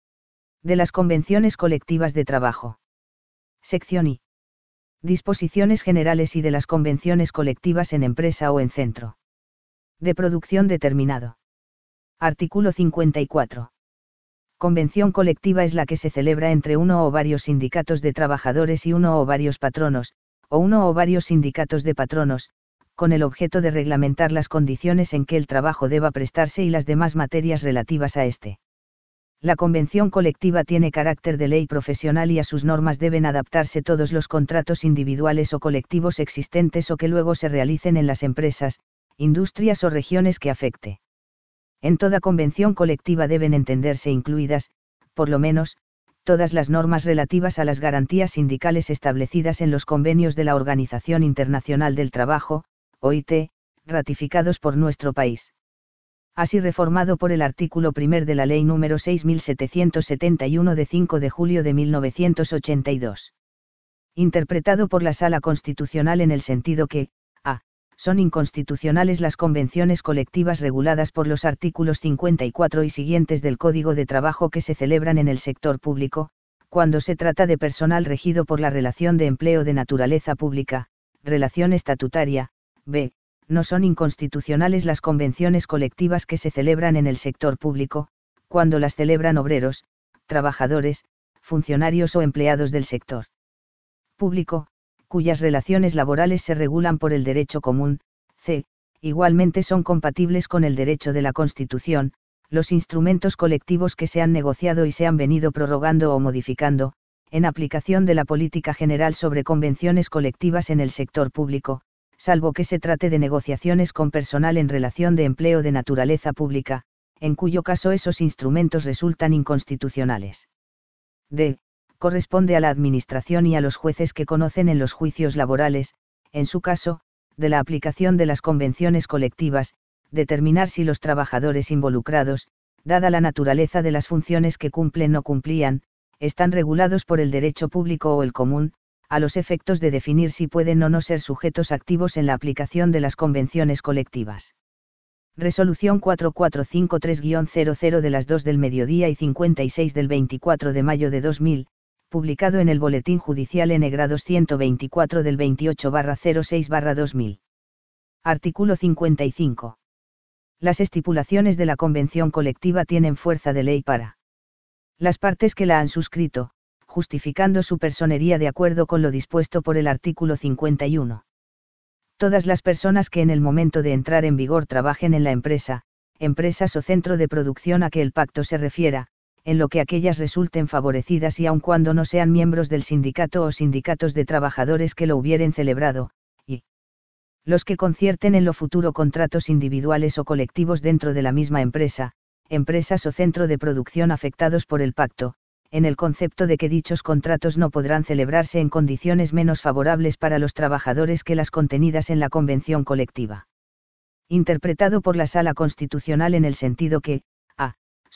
De las convenciones colectivas de trabajo. Sección I. Disposiciones generales y de las convenciones colectivas en empresa o en centro de producción determinado. Artículo 54. Convención colectiva es la que se celebra entre uno o varios sindicatos de trabajadores y uno o varios patronos, o uno o varios sindicatos de patronos, con el objeto de reglamentar las condiciones en que el trabajo deba prestarse y las demás materias relativas a este. La convención colectiva tiene carácter de ley profesional y a sus normas deben adaptarse todos los contratos individuales o colectivos existentes o que luego se realicen en las empresas, industrias o regiones que afecte. En toda convención colectiva deben entenderse incluidas, por lo menos, todas las normas relativas a las garantías sindicales establecidas en los convenios de la Organización Internacional del Trabajo, OIT, ratificados por nuestro país. Así reformado por el artículo 1 de la Ley número 6771 de 5 de julio de 1982. Interpretado por la Sala Constitucional en el sentido que, a. Son inconstitucionales las convenciones colectivas reguladas por los artículos 54 y siguientes del Código de Trabajo que se celebran en el sector público, cuando se trata de personal regido por la relación de empleo de naturaleza pública, relación estatutaria, b. No son inconstitucionales las convenciones colectivas que se celebran en el sector público, cuando las celebran obreros, trabajadores, funcionarios o empleados del sector público, cuyas relaciones laborales se regulan por el derecho común, c. Igualmente son compatibles con el derecho de la Constitución, los instrumentos colectivos que se han negociado y se han venido prorrogando o modificando, en aplicación de la política general sobre convenciones colectivas en el sector público, salvo que se trate de negociaciones con personal en relación de empleo de naturaleza pública, en cuyo caso esos instrumentos resultan inconstitucionales. D. Corresponde a la Administración y a los jueces que conocen en los juicios laborales, en su caso, de la aplicación de las convenciones colectivas, determinar si los trabajadores involucrados, dada la naturaleza de las funciones que cumplen o cumplían, están regulados por el derecho público o el común, a los efectos de definir si pueden o no ser sujetos activos en la aplicación de las convenciones colectivas. Resolución 4453-00 de las 2 del mediodía y 56 del 24 de mayo de 2000, publicado en el Boletín Judicial N-224 del 28/06/2000. Artículo 55. Las estipulaciones de la convención colectiva tienen fuerza de ley para las partes que la han suscrito, justificando su personería de acuerdo con lo dispuesto por el artículo 51. Todas las personas que en el momento de entrar en vigor trabajen en la empresa, empresas o centro de producción a que el pacto se refiera, en lo que aquellas resulten favorecidas y aun cuando no sean miembros del sindicato o sindicatos de trabajadores que lo hubieren celebrado, y los que concierten en lo futuro contratos individuales o colectivos dentro de la misma empresa, empresas o centro de producción afectados por el pacto, en el concepto de que dichos contratos no podrán celebrarse en condiciones menos favorables para los trabajadores que las contenidas en la convención colectiva. Interpretado por la Sala Constitucional en el sentido que, a.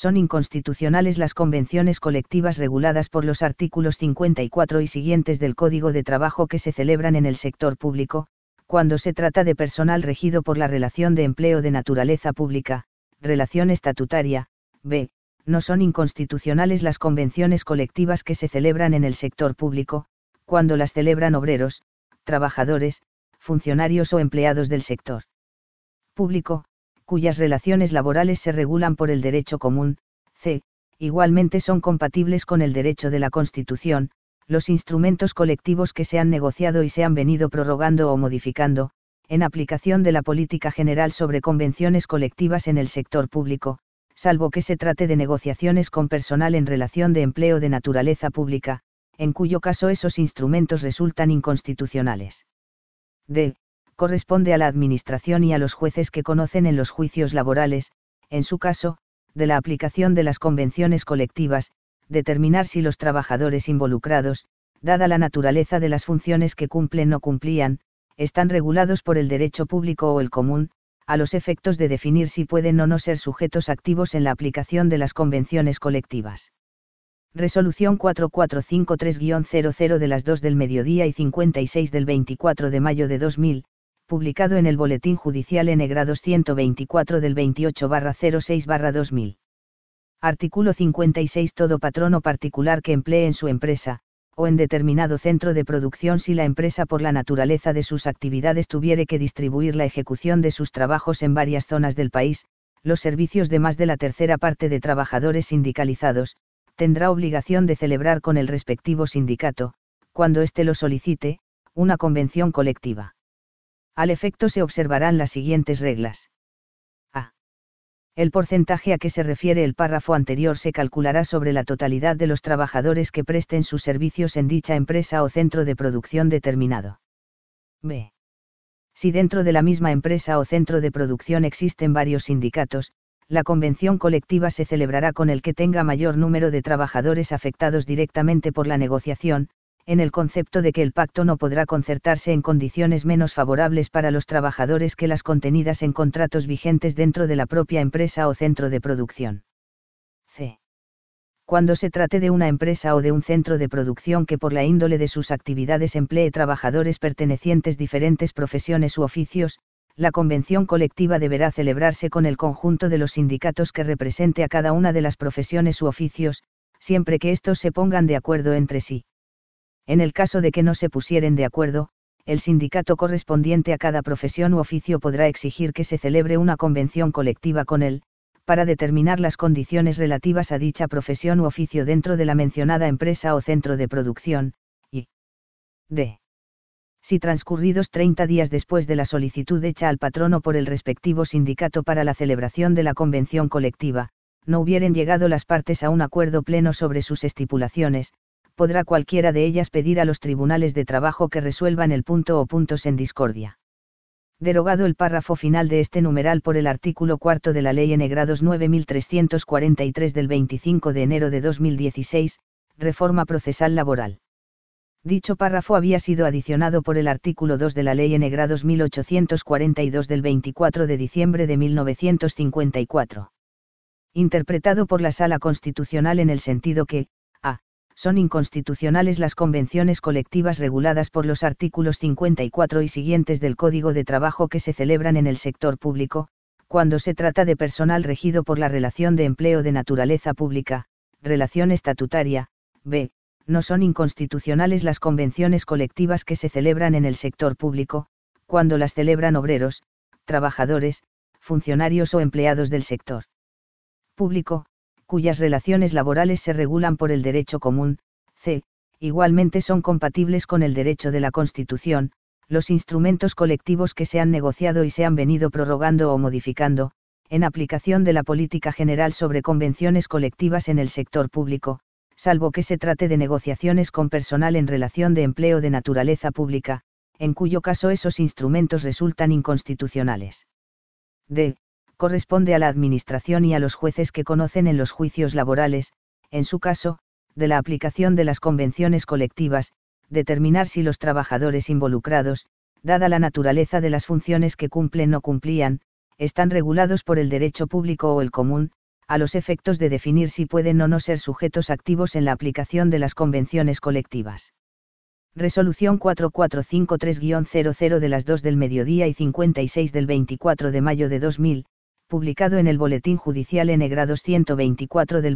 son inconstitucionales las convenciones colectivas reguladas por los artículos 54 y siguientes del Código de Trabajo que se celebran en el sector público, cuando se trata de personal regido por la relación de empleo de naturaleza pública, relación estatutaria. B. No son inconstitucionales las convenciones colectivas que se celebran en el sector público, cuando las celebran obreros, trabajadores, funcionarios o empleados del sector público, cuyas relaciones laborales se regulan por el derecho común. C. Igualmente son compatibles con el derecho de la Constitución, los instrumentos colectivos que se han negociado y se han venido prorrogando o modificando, en aplicación de la política general sobre convenciones colectivas en el sector público, salvo que se trate de negociaciones con personal en relación de empleo de naturaleza pública, en cuyo caso esos instrumentos resultan inconstitucionales. D. Corresponde a la Administración y a los jueces que conocen en los juicios laborales, en su caso, de la aplicación de las convenciones colectivas, determinar si los trabajadores involucrados, dada la naturaleza de las funciones que cumplen o cumplían, están regulados por el derecho público o el común, a los efectos de definir si pueden o no ser sujetos activos en la aplicación de las convenciones colectivas. Resolución 4453-00 de las 2 del mediodía y 56 del 24 de mayo de 2000, publicado en el Boletín Judicial N-224 del 28/06/2000. Artículo 56. Todo patrón o particular que emplee en su empresa, o en determinado centro de producción si la empresa por la naturaleza de sus actividades tuviere que distribuir la ejecución de sus trabajos en varias zonas del país, los servicios de más de la tercera parte de trabajadores sindicalizados, tendrá obligación de celebrar con el respectivo sindicato, cuando éste lo solicite, una convención colectiva. Al efecto se observarán las siguientes reglas. A. El porcentaje a que se refiere el párrafo anterior se calculará sobre la totalidad de los trabajadores que presten sus servicios en dicha empresa o centro de producción determinado. B. Si dentro de la misma empresa o centro de producción existen varios sindicatos, la convención colectiva se celebrará con el que tenga mayor número de trabajadores afectados directamente por la negociación, en el concepto de que el pacto no podrá concertarse en condiciones menos favorables para los trabajadores que las contenidas en contratos vigentes dentro de la propia empresa o centro de producción. C. Cuando se trate de una empresa o de un centro de producción que por la índole de sus actividades emplee trabajadores pertenecientes diferentes profesiones u oficios, la convención colectiva deberá celebrarse con el conjunto de los sindicatos que represente a cada una de las profesiones u oficios, siempre que estos se pongan de acuerdo entre sí. En el caso de que no se pusieren de acuerdo, el sindicato correspondiente a cada profesión u oficio podrá exigir que se celebre una convención colectiva con él, para determinar las condiciones relativas a dicha profesión u oficio dentro de la mencionada empresa o centro de producción, y d. Si transcurridos 30 días después de la solicitud hecha al patrono por el respectivo sindicato para la celebración de la convención colectiva, no hubieren llegado las partes a un acuerdo pleno sobre sus estipulaciones, podrá cualquiera de ellas pedir a los tribunales de trabajo que resuelvan el punto o puntos en discordia. Derogado el párrafo final de este numeral por el artículo 4 de la Ley N-grados 9343 del 25 de enero de 2016, Reforma Procesal Laboral. Dicho párrafo había sido adicionado por el artículo 2 de la Ley N-grados 1842 del 24 de diciembre de 1954. Interpretado por la Sala Constitucional en el sentido que, a. Son inconstitucionales las convenciones colectivas reguladas por los artículos 54 y siguientes del Código de Trabajo que se celebran en el sector público, cuando se trata de personal regido por la relación de empleo de naturaleza pública, relación estatutaria. B. No son inconstitucionales las convenciones colectivas que se celebran en el sector público, cuando las celebran obreros, trabajadores, funcionarios o empleados del sector público, cuyas relaciones laborales se regulan por el derecho común. C. Igualmente son compatibles con el derecho de la Constitución, los instrumentos colectivos que se han negociado y se han venido prorrogando o modificando, en aplicación de la política general sobre convenciones colectivas en el sector público, salvo que se trate de negociaciones con personal en relación de empleo de naturaleza pública, en cuyo caso esos instrumentos resultan inconstitucionales. D. Corresponde a la Administración y a los jueces que conocen en los juicios laborales, en su caso, de la aplicación de las convenciones colectivas, determinar si los trabajadores involucrados, dada la naturaleza de las funciones que cumplen o cumplían, están regulados por el derecho público o el común, a los efectos de definir si pueden o no ser sujetos activos en la aplicación de las convenciones colectivas. Resolución 4453-00 de las 2 del mediodía y 56 del 24 de mayo de 2000, publicado en el Boletín Judicial N-224 del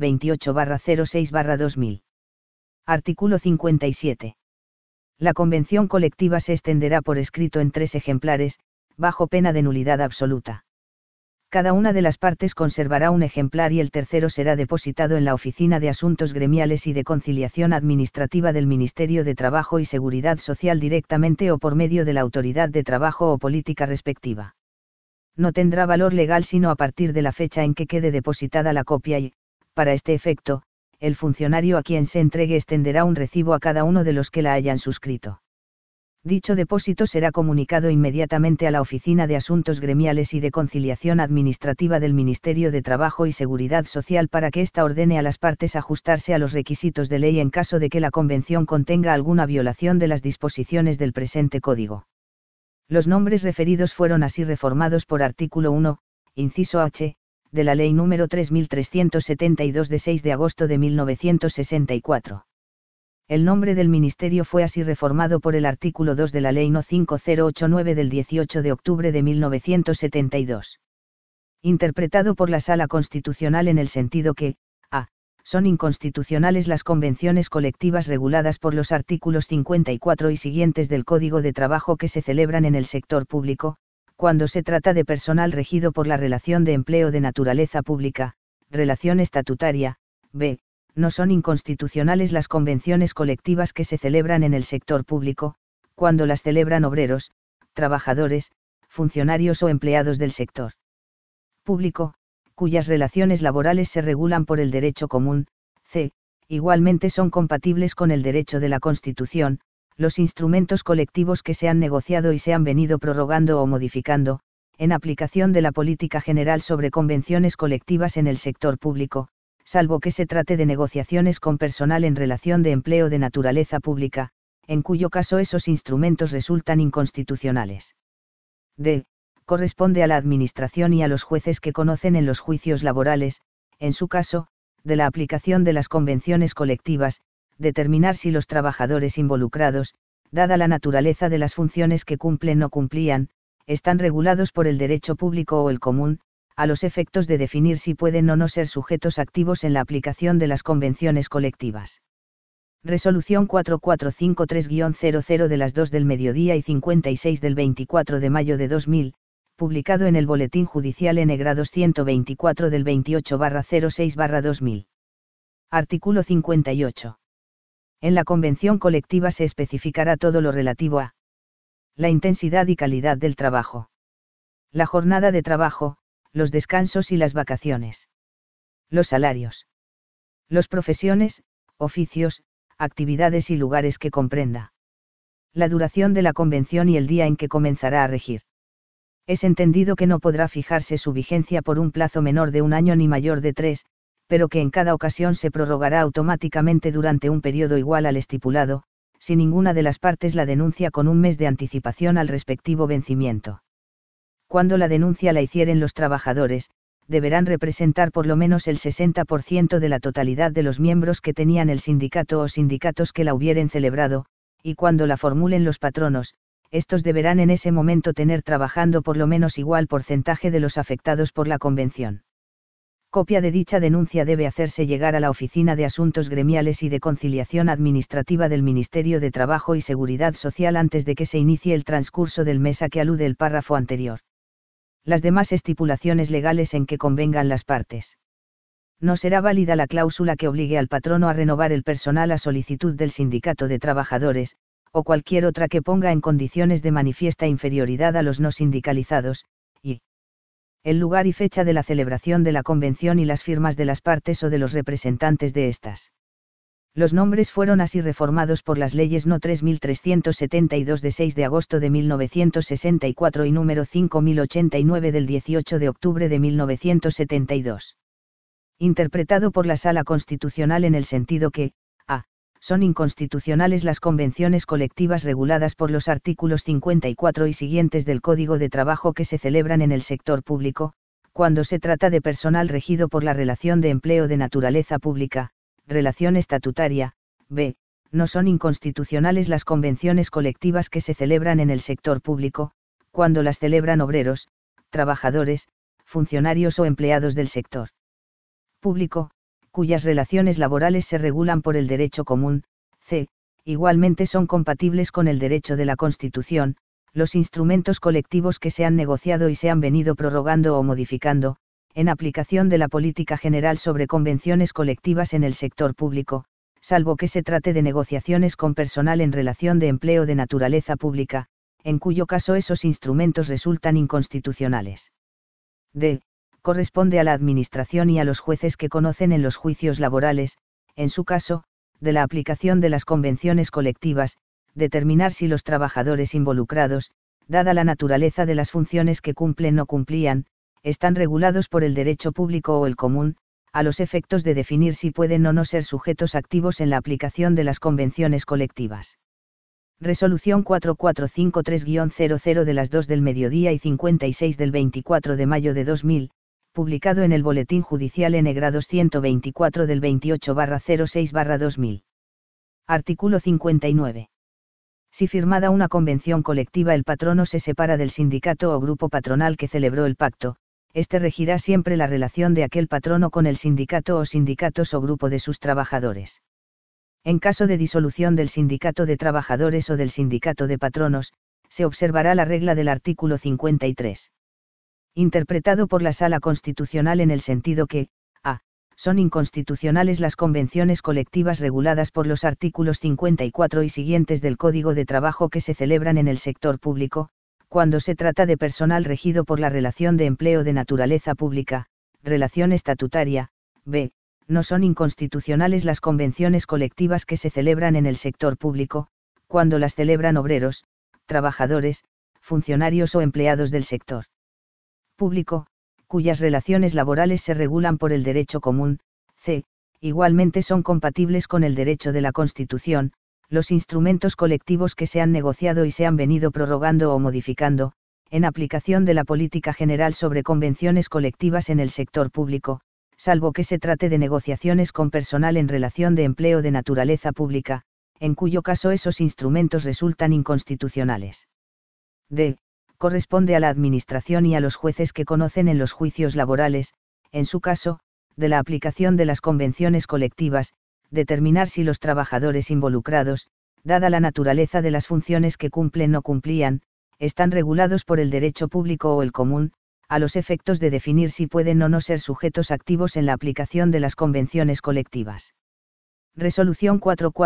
28/06/2000. Artículo 57. La convención colectiva se extenderá por escrito en 3 ejemplares, bajo pena de nulidad absoluta. Cada una de las partes conservará un ejemplar y el tercero será depositado en la Oficina de Asuntos Gremiales y de Conciliación Administrativa del Ministerio de Trabajo y Seguridad Social directamente o por medio de la Autoridad de Trabajo o Política respectiva. No tendrá valor legal sino a partir de la fecha en que quede depositada la copia y, para este efecto, el funcionario a quien se entregue extenderá un recibo a cada uno de los que la hayan suscrito. Dicho depósito será comunicado inmediatamente a la Oficina de Asuntos Gremiales y de Conciliación Administrativa del Ministerio de Trabajo y Seguridad Social para que ésta ordene a las partes ajustarse a los requisitos de ley en caso de que la convención contenga alguna violación de las disposiciones del presente Código. Los nombres referidos fueron así reformados por artículo 1, inciso H, de la Ley número 3372 de 6 de agosto de 1964. El nombre del Ministerio fue así reformado por el artículo 2 de la Ley No. 5089 del 18 de octubre de 1972. Interpretado por la Sala Constitucional en el sentido que, a. Son inconstitucionales las convenciones colectivas reguladas por los artículos 54 y siguientes del Código de Trabajo que se celebran en el sector público, cuando se trata de personal regido por la relación de empleo de naturaleza pública, relación estatutaria, b. No son inconstitucionales las convenciones colectivas que se celebran en el sector público, cuando las celebran obreros, trabajadores, funcionarios o empleados del sector público, cuyas relaciones laborales se regulan por el derecho común, c. Igualmente son compatibles con el derecho de la Constitución, los instrumentos colectivos que se han negociado y se han venido prorrogando o modificando, en aplicación de la política general sobre convenciones colectivas en el sector público, salvo que se trate de negociaciones con personal en relación de empleo de naturaleza pública, en cuyo caso esos instrumentos resultan inconstitucionales. D. Corresponde a la Administración y a los jueces que conocen en los juicios laborales, en su caso, de la aplicación de las convenciones colectivas, determinar si los trabajadores involucrados, dada la naturaleza de las funciones que cumplen o cumplían, están regulados por el derecho público o el común, a los efectos de definir si pueden o no ser sujetos activos en la aplicación de las convenciones colectivas. Resolución 4453-00 de las 2 del mediodía y 56 del 24 de mayo de 2000, publicado en el Boletín Judicial N-224 del 28/06/2000. Artículo 58. En la convención colectiva se especificará todo lo relativo a la intensidad y calidad del trabajo, la jornada de trabajo, los descansos y las vacaciones, los salarios, las profesiones, oficios, actividades y lugares que comprenda, la duración de la convención y el día en que comenzará a regir. Es entendido que no podrá fijarse su vigencia por un plazo menor de un año ni mayor de 3, pero que en cada ocasión se prorrogará automáticamente durante un periodo igual al estipulado, si ninguna de las partes la denuncia con un mes de anticipación al respectivo vencimiento. Cuando la denuncia la hicieren los trabajadores, deberán representar por lo menos el 60% de la totalidad de los miembros que tenían el sindicato o sindicatos que la hubieren celebrado, y cuando la formulen los patronos, estos deberán en ese momento tener trabajando por lo menos igual porcentaje de los afectados por la convención. Copia de dicha denuncia debe hacerse llegar a la Oficina de Asuntos Gremiales y de Conciliación Administrativa del Ministerio de Trabajo y Seguridad Social antes de que se inicie el transcurso del mes a que alude el párrafo anterior. Las demás estipulaciones legales en que convengan las partes. No será válida la cláusula que obligue al patrono a renovar el personal a solicitud del sindicato de trabajadores, o cualquier otra que ponga en condiciones de manifiesta inferioridad a los no sindicalizados, y el lugar y fecha de la celebración de la convención y las firmas de las partes o de los representantes de estas. Los nombres fueron así reformados por las leyes No. 3372 de 6 de agosto de 1964 y número 5089 del 18 de octubre de 1972. Interpretado por la Sala Constitucional en el sentido que, a. Son inconstitucionales las convenciones colectivas reguladas por los artículos 54 y siguientes del Código de Trabajo que se celebran en el sector público, cuando se trata de personal regido por la relación de empleo de naturaleza pública, relación estatutaria. B. No son inconstitucionales las convenciones colectivas que se celebran en el sector público, cuando las celebran obreros, trabajadores, funcionarios o empleados del sector público, cuyas relaciones laborales se regulan por el derecho común. C. Igualmente son compatibles con el derecho de la Constitución, los instrumentos colectivos que se han negociado y se han venido prorrogando o modificando, en aplicación de la política general sobre convenciones colectivas en el sector público, salvo que se trate de negociaciones con personal en relación de empleo de naturaleza pública, en cuyo caso esos instrumentos resultan inconstitucionales. D. Corresponde a la Administración y a los jueces que conocen en los juicios laborales, en su caso, de la aplicación de las convenciones colectivas, determinar si los trabajadores involucrados, dada la naturaleza de las funciones que cumplen o cumplían, están regulados por el derecho público o el común, a los efectos de definir si pueden o no ser sujetos activos en la aplicación de las convenciones colectivas. Resolución 4453-00 de las 2 del mediodía y 56 del 24 de mayo de 2000, publicado en el Boletín Judicial N-224 del 28/06/2000. Artículo 59. Si firmada una convención colectiva el patrono se separa del sindicato o grupo patronal que celebró el pacto, este regirá siempre la relación de aquel patrono con el sindicato o sindicatos o grupo de sus trabajadores. En caso de disolución del sindicato de trabajadores o del sindicato de patronos, se observará la regla del artículo 53. Interpretado por la Sala Constitucional en el sentido que, a. Son inconstitucionales las convenciones colectivas reguladas por los artículos 54 y siguientes del Código de Trabajo que se celebran en el sector público, cuando se trata de personal regido por la relación de empleo de naturaleza pública, relación estatutaria. B. No son inconstitucionales las convenciones colectivas que se celebran en el sector público, cuando las celebran obreros, trabajadores, funcionarios o empleados del sector público, cuyas relaciones laborales se regulan por el derecho común. C. Igualmente son compatibles con el derecho de la Constitución, los instrumentos colectivos que se han negociado y se han venido prorrogando o modificando, en aplicación de la política general sobre convenciones colectivas en el sector público, salvo que se trate de negociaciones con personal en relación de empleo de naturaleza pública, en cuyo caso esos instrumentos resultan inconstitucionales. D. Corresponde a la Administración y a los jueces que conocen en los juicios laborales, en su caso, de la aplicación de las convenciones colectivas, determinar si los trabajadores involucrados, dada la naturaleza de las funciones que cumplen o cumplían, están regulados por el derecho público o el común, a los efectos de definir si pueden o no ser sujetos activos en la aplicación de las convenciones colectivas. Resolución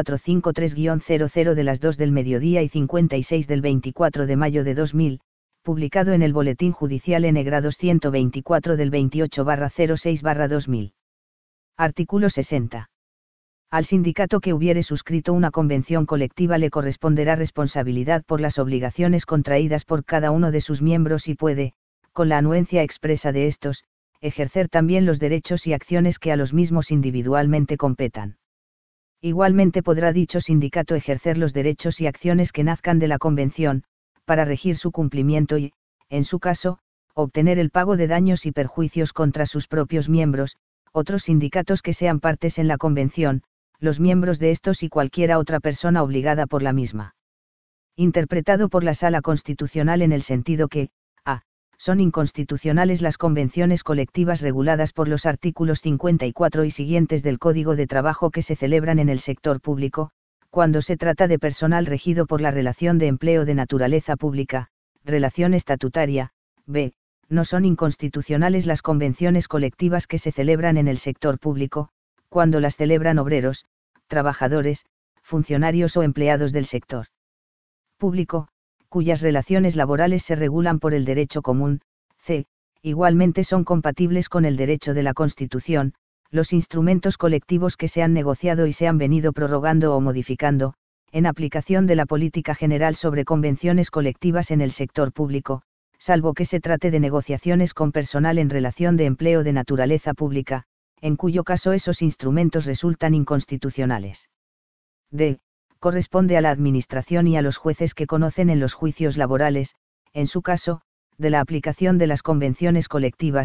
4453-00 de las 2 del mediodía y 56 del 24 de mayo de 2000, publicado en el Boletín Judicial N-224 del 28/06/2000. Artículo 60. Al sindicato que hubiere suscrito una convención colectiva le corresponderá responsabilidad por las obligaciones contraídas por cada uno de sus miembros y puede, con la anuencia expresa de estos, ejercer también los derechos y acciones que a los mismos individualmente competan. Igualmente podrá dicho sindicato ejercer los derechos y acciones que nazcan de la convención, para regir su cumplimiento y, en su caso, obtener el pago de daños y perjuicios contra sus propios miembros, otros sindicatos que sean partes en la convención, los miembros de estos y cualquiera otra persona obligada por la misma. Interpretado por la Sala Constitucional en el sentido que, a. Son inconstitucionales las convenciones colectivas reguladas por los artículos 54 y siguientes del Código de Trabajo que se celebran en el sector público, cuando se trata de personal regido por la relación de empleo de naturaleza pública, relación estatutaria. B. No son inconstitucionales las convenciones colectivas que se celebran en el sector público, cuando las celebran obreros, trabajadores, funcionarios o empleados del sector público, cuyas relaciones laborales se regulan por el derecho común. C. Igualmente son compatibles con el derecho de la Constitución, los instrumentos colectivos que se han negociado y se han venido prorrogando o modificando, en aplicación de la política general sobre convenciones colectivas en el sector público, salvo que se trate de negociaciones con personal en relación de empleo de naturaleza pública, en cuyo caso esos instrumentos resultan inconstitucionales. D. Corresponde a la Administración y a los jueces que conocen en los juicios laborales, en su caso, de la aplicación de las convenciones colectivas,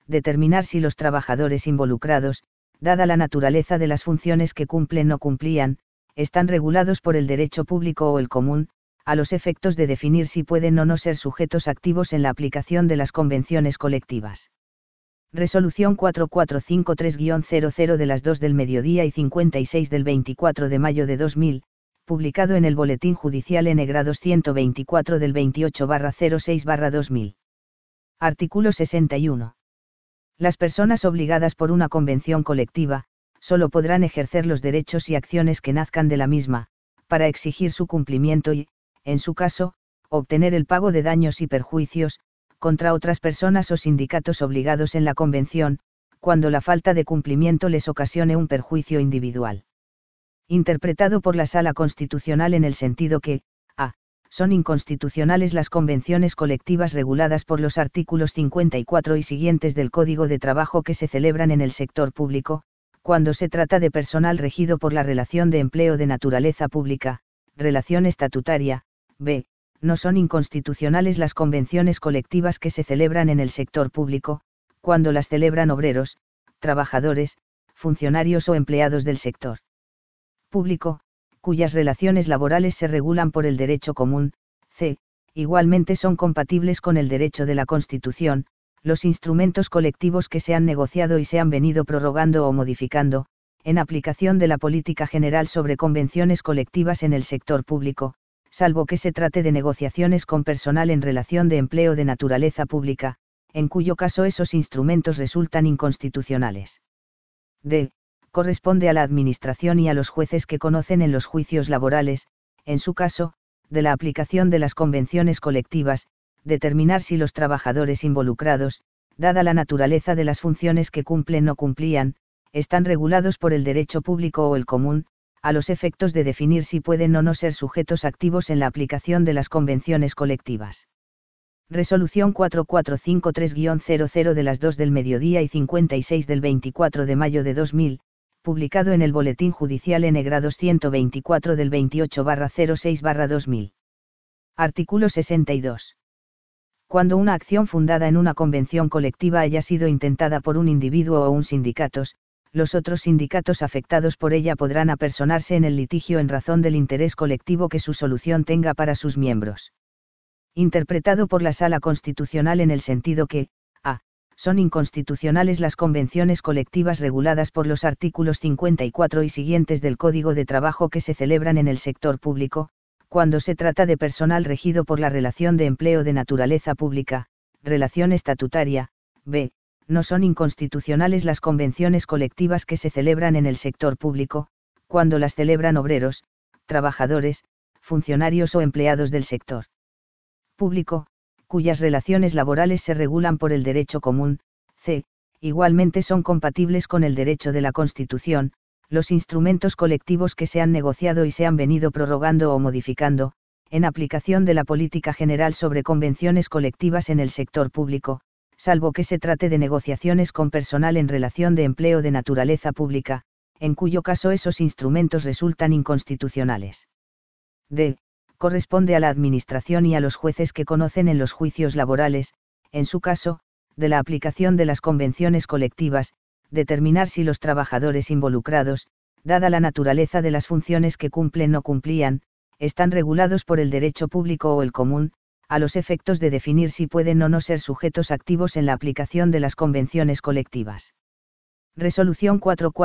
determinar si los trabajadores involucrados, dada la naturaleza de las funciones que cumplen o cumplían, están regulados por el derecho público o el común, a los efectos de definir si pueden o no ser sujetos activos en la aplicación de las convenciones colectivas. Resolución 4453-00 de las 2 del mediodía y 56 del 24 de mayo de 2000, publicado en el Boletín Judicial N-224 del 28/06/2000. Artículo 61. Las personas obligadas por una convención colectiva, solo podrán ejercer los derechos y acciones que nazcan de la misma, para exigir su cumplimiento y, en su caso, obtener el pago de daños y perjuicios, contra otras personas o sindicatos obligados en la convención, cuando la falta de cumplimiento les ocasione un perjuicio individual. Interpretado por la Sala Constitucional en el sentido que, a. Son inconstitucionales las convenciones colectivas reguladas por los artículos 54 y siguientes del Código de Trabajo que se celebran en el sector público, cuando se trata de personal regido por la relación de empleo de naturaleza pública, relación estatutaria. B. No son inconstitucionales las convenciones colectivas que se celebran en el sector público, cuando las celebran obreros, trabajadores, funcionarios o empleados del sector público, cuyas relaciones laborales se regulan por el derecho común. C. Igualmente son compatibles con el derecho de la Constitución, los instrumentos colectivos que se han negociado y se han venido prorrogando o modificando, en aplicación de la política general sobre convenciones colectivas en el sector público, salvo que se trate de negociaciones con personal en relación de empleo de naturaleza pública, en cuyo caso esos instrumentos resultan inconstitucionales. D. Corresponde a la Administración y a los jueces que conocen en los juicios laborales, en su caso, de la aplicación de las convenciones colectivas, determinar si los trabajadores involucrados, dada la naturaleza de las funciones que cumplen o cumplían, están regulados por el derecho público o el común, a los efectos de definir si pueden o no ser sujetos activos en la aplicación de las convenciones colectivas. Resolución 4453-00 de las 2 del mediodía y 56 del 24 de mayo de 2000, publicado en el Boletín Judicial N-224 del 28/06/2000. Artículo 62. Cuando una acción fundada en una convención colectiva haya sido intentada por un individuo o un sindicatos, los otros sindicatos afectados por ella podrán apersonarse en el litigio en razón del interés colectivo que su solución tenga para sus miembros. Interpretado por la Sala Constitucional en el sentido que, a. Son inconstitucionales las convenciones colectivas reguladas por los artículos 54 y siguientes del Código de Trabajo que se celebran en el sector público, cuando se trata de personal regido por la relación de empleo de naturaleza pública, relación estatutaria. B. No son inconstitucionales las convenciones colectivas que se celebran en el sector público, cuando las celebran obreros, trabajadores, funcionarios o empleados del sector público, cuyas relaciones laborales se regulan por el derecho común. C. Igualmente son compatibles con el derecho de la Constitución, los instrumentos colectivos que se han negociado y se han venido prorrogando o modificando, en aplicación de la política general sobre convenciones colectivas en el sector público, salvo que se trate de negociaciones con personal en relación de empleo de naturaleza pública, en cuyo caso esos instrumentos resultan inconstitucionales. D. Corresponde a la Administración y a los jueces que conocen en los juicios laborales, en su caso, de la aplicación de las convenciones colectivas, determinar si los trabajadores involucrados, dada la naturaleza de las funciones que cumplen o cumplían, están regulados por el derecho público o el común, a los efectos de definir si pueden o no ser sujetos activos en la aplicación de las convenciones colectivas. Resolución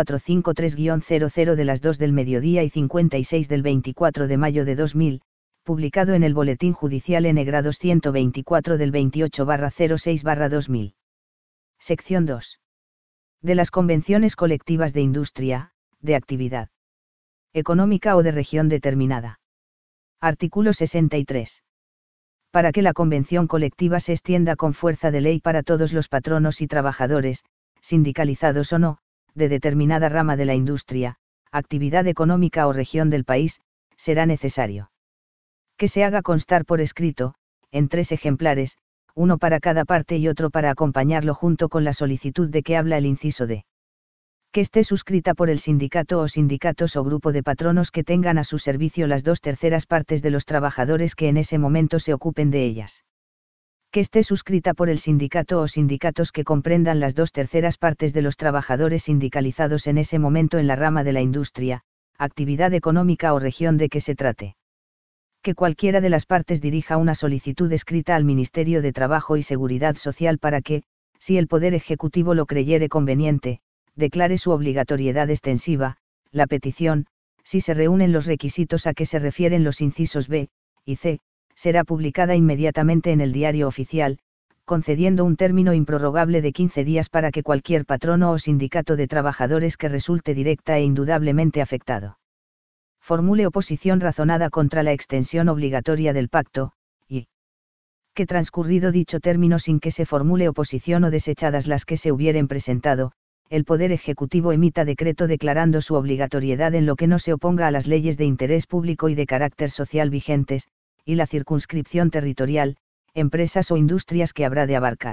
4453-00 de las 2 del mediodía y 56 del 24 de mayo de 2000, publicado en el Boletín Judicial N-224 del 28/06/2000. Sección 2. De las convenciones colectivas de industria, de actividad económica o de región determinada. Artículo 63. Para que la convención colectiva se extienda con fuerza de ley para todos los patronos y trabajadores, sindicalizados o no, de determinada rama de la industria, actividad económica o región del país, será necesario que se haga constar por escrito, en 3 ejemplares, uno para cada parte y otro para acompañarlo junto con la solicitud de que habla el inciso D. Que esté suscrita por el sindicato o sindicatos o grupo de patronos que tengan a su servicio las 2/3 partes de los trabajadores que en ese momento se ocupen de ellas. que esté suscrita por el sindicato o sindicatos que comprendan las 2/3 de los trabajadores sindicalizados en ese momento en la rama de la industria, actividad económica o región de que se trate. Que cualquiera de las partes dirija una solicitud escrita al Ministerio de Trabajo y Seguridad Social para que, si el Poder Ejecutivo lo creyere conveniente, declare su obligatoriedad extensiva. La petición, si se reúnen los requisitos a que se refieren los incisos B y C, será publicada inmediatamente en el Diario Oficial, concediendo un término improrrogable de 15 días para que cualquier patrono o sindicato de trabajadores que resulte directa e indudablemente afectado formule oposición razonada contra la extensión obligatoria del pacto, y que transcurrido dicho término sin que se formule oposición o desechadas las que se hubieren presentado, el Poder Ejecutivo emita decreto declarando su obligatoriedad en lo que no se oponga a las leyes de interés público y de carácter social vigentes, y la circunscripción territorial, empresas o industrias que habrá de abarcar.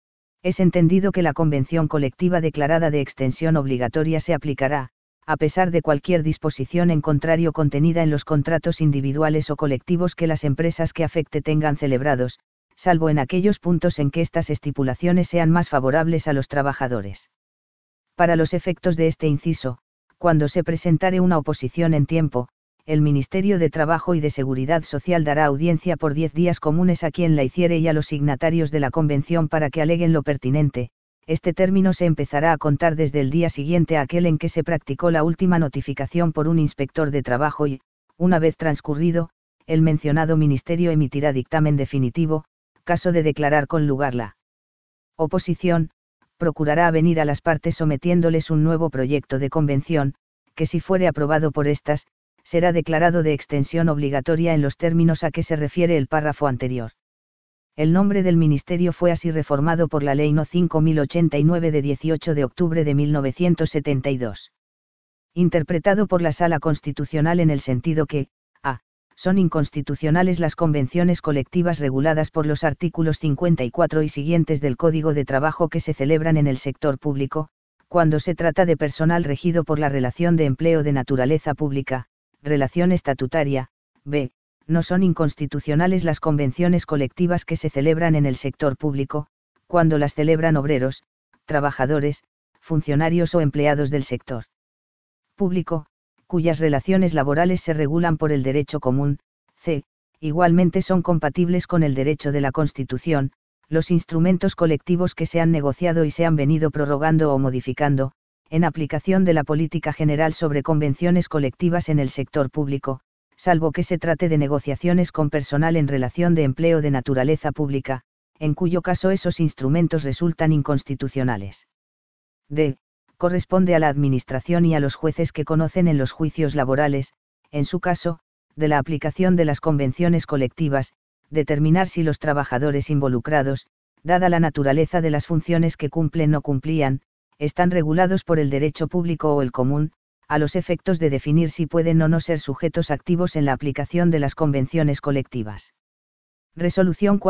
Es entendido que la convención colectiva declarada de extensión obligatoria se aplicará, a pesar de cualquier disposición en contrario contenida en los contratos individuales o colectivos que las empresas que afecte tengan celebrados, salvo en aquellos puntos en que estas estipulaciones sean más favorables a los trabajadores. Para los efectos de este inciso, cuando se presentare una oposición en tiempo, el Ministerio de Trabajo y de Seguridad Social dará audiencia por 10 días comunes a quien la hiciere y a los signatarios de la convención para que aleguen lo pertinente. Este término se empezará a contar desde el día siguiente a aquel en que se practicó la última notificación por un inspector de trabajo y, una vez transcurrido, el mencionado ministerio emitirá dictamen definitivo, caso de declarar con lugar la oposición, procurará avenir a las partes sometiéndoles un nuevo proyecto de convención, que si fuere aprobado por estas, será declarado de extensión obligatoria en los términos a que se refiere el párrafo anterior. El nombre del ministerio fue así reformado por la Ley No. 5089 de 18 de octubre de 1972. Interpretado por la Sala Constitucional en el sentido que, a. Son inconstitucionales las convenciones colectivas reguladas por los artículos 54 y siguientes del Código de Trabajo que se celebran en el sector público, cuando se trata de personal regido por la relación de empleo de naturaleza pública, relación estatutaria. B. No son inconstitucionales las convenciones colectivas que se celebran en el sector público, cuando las celebran obreros, trabajadores, funcionarios o empleados del sector público, cuyas relaciones laborales se regulan por el derecho común. C. Igualmente son compatibles con el derecho de la Constitución, los instrumentos colectivos que se han negociado y se han venido prorrogando o modificando, en aplicación de la política general sobre convenciones colectivas en el sector público, salvo que se trate de negociaciones con personal en relación de empleo de naturaleza pública, en cuyo caso esos instrumentos resultan inconstitucionales. D. Corresponde a la Administración y a los jueces que conocen en los juicios laborales, en su caso, de la aplicación de las convenciones colectivas, determinar si los trabajadores involucrados, dada la naturaleza de las funciones que cumplen o cumplían, están regulados por el derecho público o el común, a los efectos de definir si pueden o no ser sujetos activos en la aplicación de las convenciones colectivas. Resolución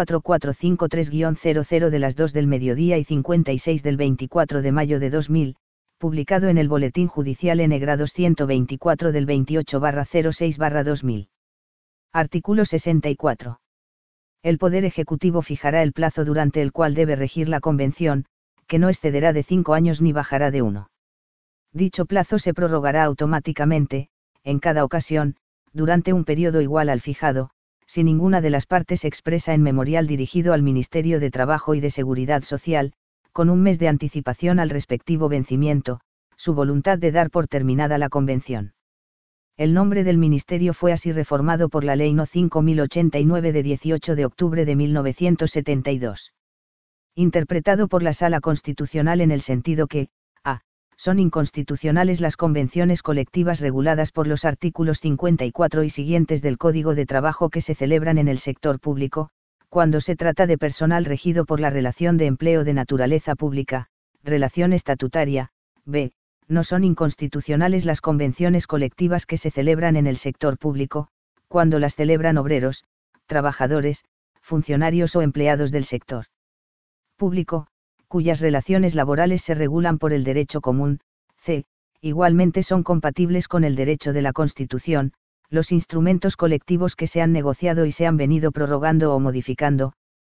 4453-00 de las 2 del mediodía y 56 del 24 de mayo de 2000, publicado en el Boletín Judicial N-224 del 28/06/2000. Artículo 64. El Poder Ejecutivo fijará el plazo durante el cual debe regir la Convención, que no excederá de 5 años ni bajará de 1. Dicho plazo se prorrogará automáticamente, en cada ocasión, durante un periodo igual al fijado, si ninguna de las partes expresa en memorial dirigido al Ministerio de Trabajo y de Seguridad Social, con un mes de anticipación al respectivo vencimiento, su voluntad de dar por terminada la convención. El nombre del ministerio fue así reformado por la Ley No. 5089 de 18 de octubre de 1972. Interpretado por la Sala Constitucional en el sentido que, a. Son inconstitucionales las convenciones colectivas reguladas por los artículos 54 y siguientes del Código de Trabajo que se celebran en el sector público, cuando se trata de personal regido por la relación de empleo de naturaleza pública, relación estatutaria. B. No son inconstitucionales las convenciones colectivas que se celebran en el sector público, cuando las celebran obreros, trabajadores, funcionarios o empleados del sector público, cuyas relaciones laborales se regulan por el derecho común. C. Igualmente son compatibles con el derecho de la Constitución, los instrumentos colectivos que se han negociado y se han venido prorrogando o modificando,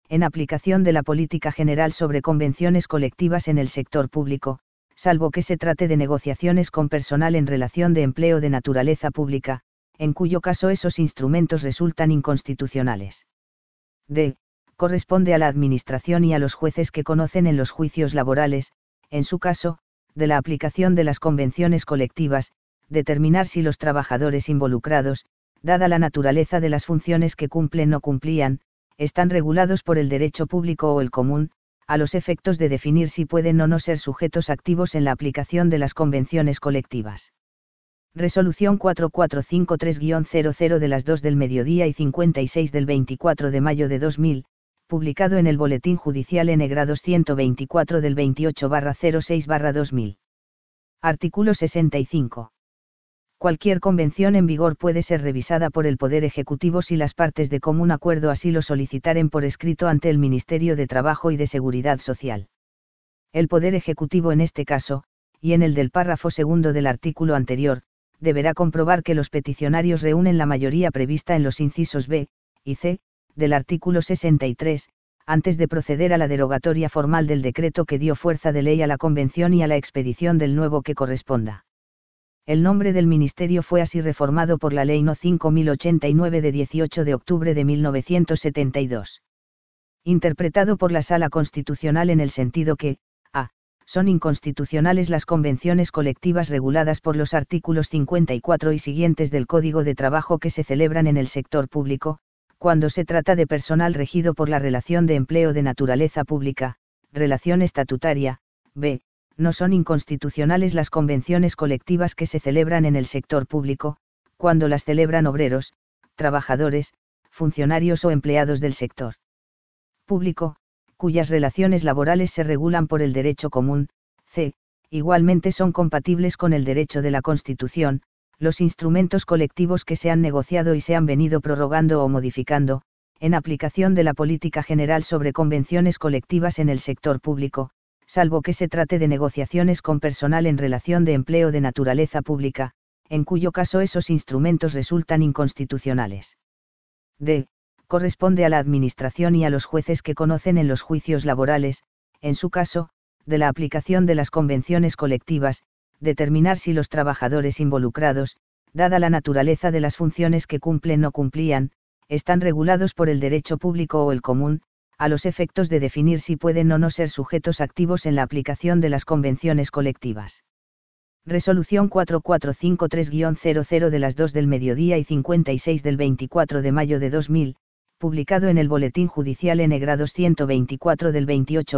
en aplicación de la política general sobre convenciones colectivas en el sector público, salvo que se trate de negociaciones con personal en relación de empleo de naturaleza pública, en cuyo caso esos instrumentos resultan inconstitucionales. D. Corresponde a la Administración y a los jueces que conocen en los juicios laborales, en su caso, de la aplicación de las convenciones colectivas, determinar si los trabajadores involucrados, dada la naturaleza de las funciones que cumplen o cumplían, están regulados por el derecho público o el común, a los efectos de definir si pueden o no ser sujetos activos en la aplicación de las convenciones colectivas. Resolución 4453-00 de las 2 del mediodía y 56 del 24 de mayo de 2000, publicado en el Boletín Judicial N-224 del 28/06/2000. Artículo 65. Cualquier convención en vigor puede ser revisada por el Poder Ejecutivo si las partes de común acuerdo así lo solicitaren por escrito ante el Ministerio de Trabajo y de Seguridad Social. El Poder Ejecutivo en este caso, y en el del párrafo segundo del artículo anterior, deberá comprobar que los peticionarios reúnen la mayoría prevista en los incisos B y C del artículo 63, antes de proceder a la derogatoria formal del decreto que dio fuerza de ley a la Convención y a la expedición del nuevo que corresponda. El nombre del Ministerio fue así reformado por la Ley No. 5089 de 18 de octubre de 1972. Interpretado por la Sala Constitucional en el sentido que, a. Son inconstitucionales las convenciones colectivas reguladas por los artículos 54 y siguientes del Código de Trabajo que se celebran en el sector público, cuando se trata de personal regido por la relación de empleo de naturaleza pública, relación estatutaria. B. No son inconstitucionales las convenciones colectivas que se celebran en el sector público, cuando las celebran obreros, trabajadores, funcionarios o empleados del sector público, cuyas relaciones laborales se regulan por el derecho común. C. Igualmente son compatibles con el derecho de la Constitución, los instrumentos colectivos que se han negociado y se han venido prorrogando o modificando, en aplicación de la política general sobre convenciones colectivas en el sector público, salvo que se trate de negociaciones con personal en relación de empleo de naturaleza pública, en cuyo caso esos instrumentos resultan inconstitucionales. D. Corresponde a la Administración y a los jueces que conocen en los juicios laborales, en su caso, de la aplicación de las convenciones colectivas, determinar si los trabajadores involucrados, dada la naturaleza de las funciones que cumplen o cumplían, están regulados por el derecho público o el común, a los efectos de definir si pueden o no ser sujetos activos en la aplicación de las convenciones colectivas. Resolución 4453-00 de las 2 del mediodía y 56 del 24 de mayo de 2000, publicado en el Boletín Judicial N-224 del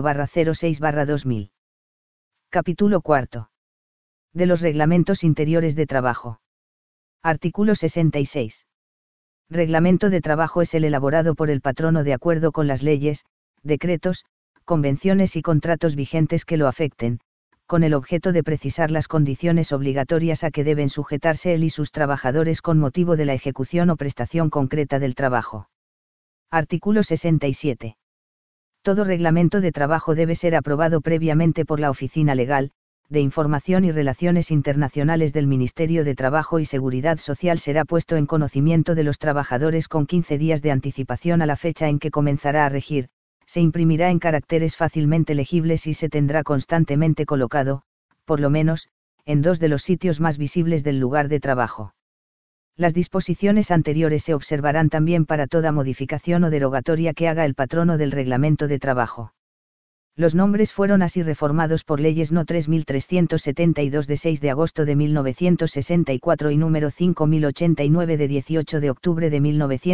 28/06/2000. Capítulo 4. De los reglamentos interiores de trabajo. Artículo 66. Reglamento de trabajo es el elaborado por el patrono de acuerdo con las leyes, decretos, convenciones y contratos vigentes que lo afecten, con el objeto de precisar las condiciones obligatorias a que deben sujetarse él y sus trabajadores con motivo de la ejecución o prestación concreta del trabajo. Artículo 67. Todo reglamento de trabajo debe ser aprobado previamente por la Oficina Legal, de Información y Relaciones Internacionales del Ministerio de Trabajo y Seguridad Social. Será puesto en conocimiento de los trabajadores con 15 días de anticipación a la fecha en que comenzará a regir, se imprimirá en caracteres fácilmente legibles y se tendrá constantemente colocado, por lo menos, en 2 de los sitios más visibles del lugar de trabajo. Las disposiciones anteriores se observarán también para toda modificación o derogatoria que haga el patrono del reglamento de trabajo. Los nombres fueron así reformados por leyes No. 3372 de 6 de agosto de 1964 y número 5089 de 18 de octubre de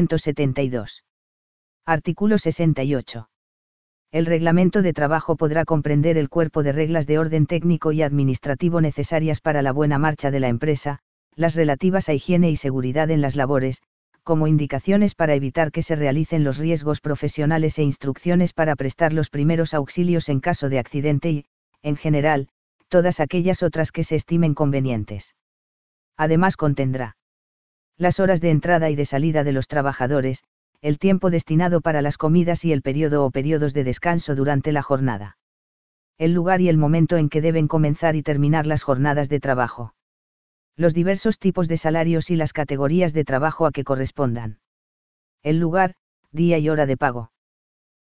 1972. Artículo 68. El reglamento de trabajo podrá comprender el cuerpo de reglas de orden técnico y administrativo necesarias para la buena marcha de la empresa, las relativas a higiene y seguridad en las labores, como indicaciones para evitar que se realicen los riesgos profesionales e instrucciones para prestar los primeros auxilios en caso de accidente y, en general, todas aquellas otras que se estimen convenientes. Además contendrá las horas de entrada y de salida de los trabajadores, el tiempo destinado para las comidas y el periodo o periodos de descanso durante la jornada. El lugar y el momento en que deben comenzar y terminar las jornadas de trabajo. Los diversos tipos de salarios y las categorías de trabajo a que correspondan. El lugar, día y hora de pago.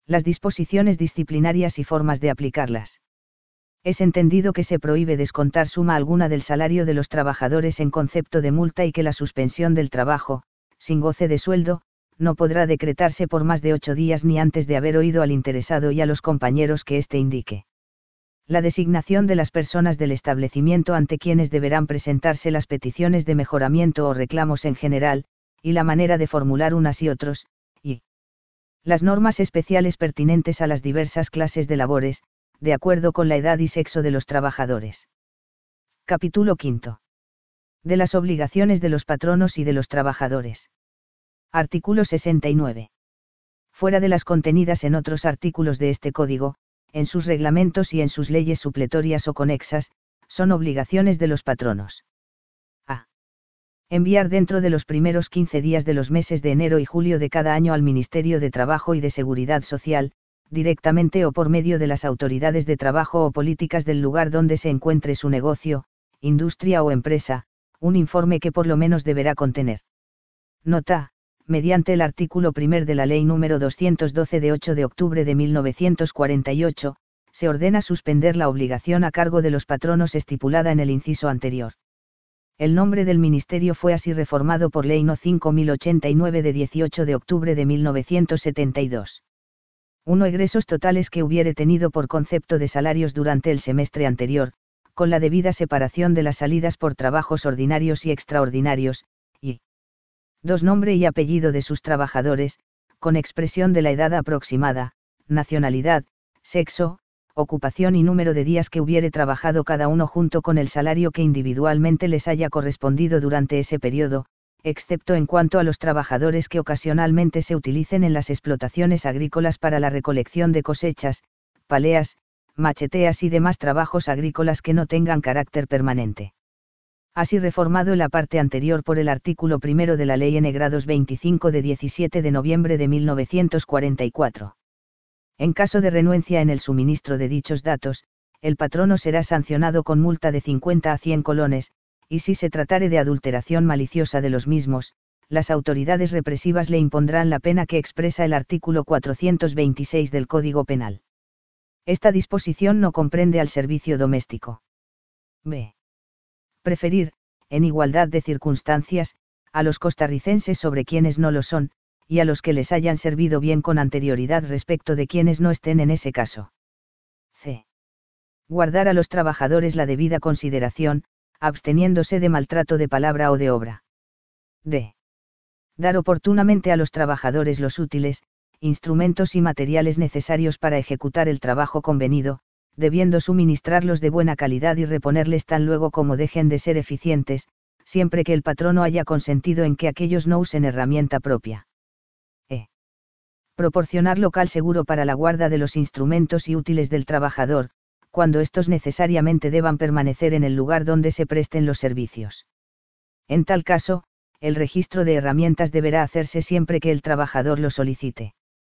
Las disposiciones disciplinarias y formas de aplicarlas. Es entendido que se prohíbe descontar suma alguna del salario de los trabajadores en concepto de multa y que la suspensión del trabajo, sin goce de sueldo, no podrá decretarse por más de 8 días ni antes de haber oído al interesado y a los compañeros que éste indique. La designación de las personas del establecimiento ante quienes deberán presentarse las peticiones de mejoramiento o reclamos en general, y la manera de formular unas y otros, y las normas especiales pertinentes a las diversas clases de labores, de acuerdo con la edad y sexo de los trabajadores. Capítulo V. De las obligaciones de los patronos y de los trabajadores. Artículo 69. Fuera de las contenidas en otros artículos de este Código, en sus reglamentos y en sus leyes supletorias o conexas, son obligaciones de los patronos. A. Enviar dentro de los primeros 15 días de los meses de enero y julio de cada año al Ministerio de Trabajo y de Seguridad Social, directamente o por medio de las autoridades de trabajo o políticas del lugar donde se encuentre su negocio, industria o empresa, un informe que por lo menos deberá contener. Nota. Mediante el artículo 1 de la Ley nº 212 de 8 de octubre de 1948, se ordena suspender la obligación a cargo de los patronos estipulada en el inciso anterior. El nombre del ministerio fue así reformado por Ley No. 5089 de 18 de octubre de 1972. 1. Egresos totales que hubiere tenido por concepto de salarios durante el semestre anterior, con la debida separación de las salidas por trabajos ordinarios y extraordinarios, y 2. Nombre y apellido de sus trabajadores, con expresión de la edad aproximada, nacionalidad, sexo, ocupación y número de días que hubiere trabajado cada uno junto con el salario que individualmente les haya correspondido durante ese periodo, excepto en cuanto a los trabajadores que ocasionalmente se utilicen en las explotaciones agrícolas para la recolección de cosechas, paleas, macheteas y demás trabajos agrícolas que no tengan carácter permanente. Así reformado en la parte anterior por el artículo 1 de la Ley N-25 de 17 de noviembre de 1944. En caso de renuencia en el suministro de dichos datos, el patrono será sancionado con multa de 50 a 100 colones, y si se tratare de adulteración maliciosa de los mismos, las autoridades represivas le impondrán la pena que expresa el artículo 426 del Código Penal. Esta disposición no comprende al servicio doméstico. B. Preferir, en igualdad de circunstancias, a los costarricenses sobre quienes no lo son, y a los que les hayan servido bien con anterioridad respecto de quienes no estén en ese caso. C. Guardar a los trabajadores la debida consideración, absteniéndose de maltrato de palabra o de obra. D. Dar oportunamente a los trabajadores los útiles, instrumentos y materiales necesarios para ejecutar el trabajo convenido, debiendo suministrarlos de buena calidad y reponerles tan luego como dejen de ser eficientes, siempre que el patrono haya consentido en que aquellos no usen herramienta propia. E. Proporcionar local seguro para la guarda de los instrumentos y útiles del trabajador, cuando estos necesariamente deban permanecer en el lugar donde se presten los servicios. En tal caso, el registro de herramientas deberá hacerse siempre que el trabajador lo solicite.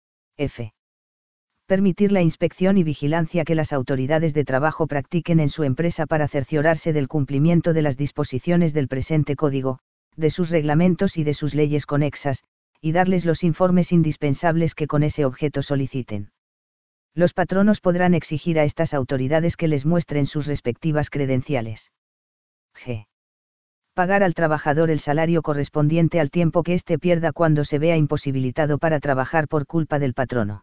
F. Permitir la inspección y vigilancia que las autoridades de trabajo practiquen en su empresa para cerciorarse del cumplimiento de las disposiciones del presente código, de sus reglamentos y de sus leyes conexas, y darles los informes indispensables que con ese objeto soliciten. Los patronos podrán exigir a estas autoridades que les muestren sus respectivas credenciales. G. Pagar al trabajador el salario correspondiente al tiempo que éste pierda cuando se vea imposibilitado para trabajar por culpa del patrono.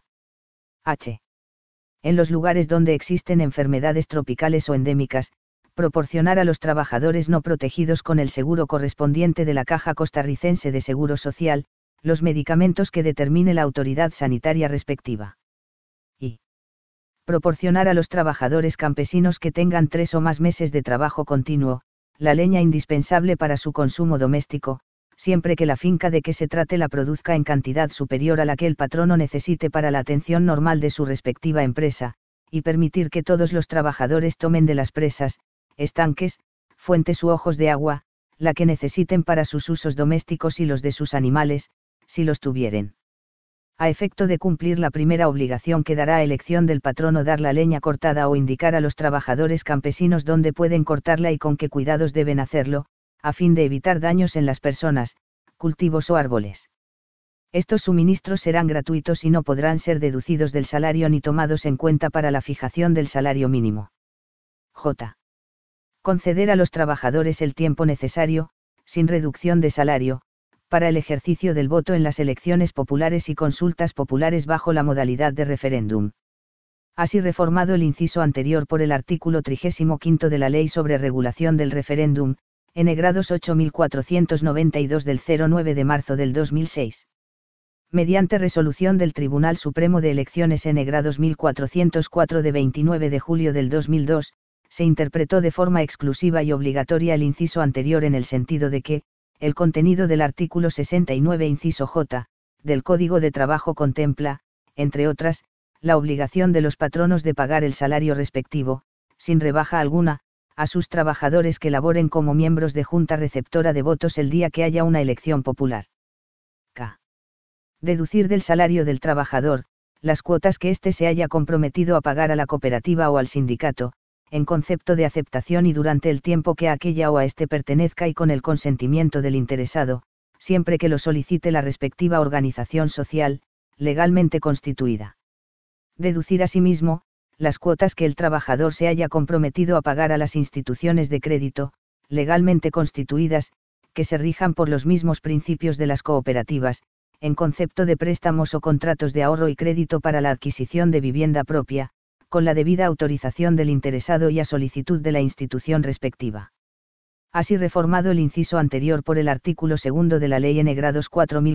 H. En los lugares donde existen enfermedades tropicales o endémicas, proporcionar a los trabajadores no protegidos con el seguro correspondiente de la Caja Costarricense de Seguro Social, los medicamentos que determine la autoridad sanitaria respectiva. Y. Proporcionar a los trabajadores campesinos que tengan 3 o más meses de trabajo continuo, la leña indispensable para su consumo doméstico, siempre que la finca de que se trate la produzca en cantidad superior a la que el patrono necesite para la atención normal de su respectiva empresa, y permitir que todos los trabajadores tomen de las presas, estanques, fuentes u ojos de agua, la que necesiten para sus usos domésticos y los de sus animales, si los tuvieren. A efecto de cumplir la primera obligación quedará a elección del patrono dar la leña cortada o indicar a los trabajadores campesinos dónde pueden cortarla y con qué cuidados deben hacerlo, a fin de evitar daños en las personas, cultivos o árboles. Estos suministros serán gratuitos y no podrán ser deducidos del salario ni tomados en cuenta para la fijación del salario mínimo. J. Conceder a los trabajadores el tiempo necesario, sin reducción de salario, para el ejercicio del voto en las elecciones populares y consultas populares bajo la modalidad de referéndum. Así reformado el inciso anterior por el artículo 35 de la Ley sobre Regulación del Referéndum, n-grados 8492 del 09 de marzo del 2006. Mediante resolución del Tribunal Supremo de Elecciones n-grados 1404 de 29 de julio del 2002, se interpretó de forma exclusiva y obligatoria el inciso anterior en el sentido de que, el contenido del artículo 69 inciso J, del Código de Trabajo contempla, entre otras, la obligación de los patronos de pagar el salario respectivo, sin rebaja alguna, a sus trabajadores que laboren como miembros de junta receptora de votos el día que haya una elección popular. K. Deducir del salario del trabajador, las cuotas que éste se haya comprometido a pagar a la cooperativa o al sindicato, en concepto de aceptación y durante el tiempo que a aquella o a éste pertenezca y con el consentimiento del interesado, siempre que lo solicite la respectiva organización social, legalmente constituida. Deducir asimismo, las cuotas que el trabajador se haya comprometido a pagar a las instituciones de crédito, legalmente constituidas, que se rijan por los mismos principios de las cooperativas, en concepto de préstamos o contratos de ahorro y crédito para la adquisición de vivienda propia, con la debida autorización del interesado y a solicitud de la institución respectiva. Así reformado el inciso anterior por el artículo 2 de la Ley n-grados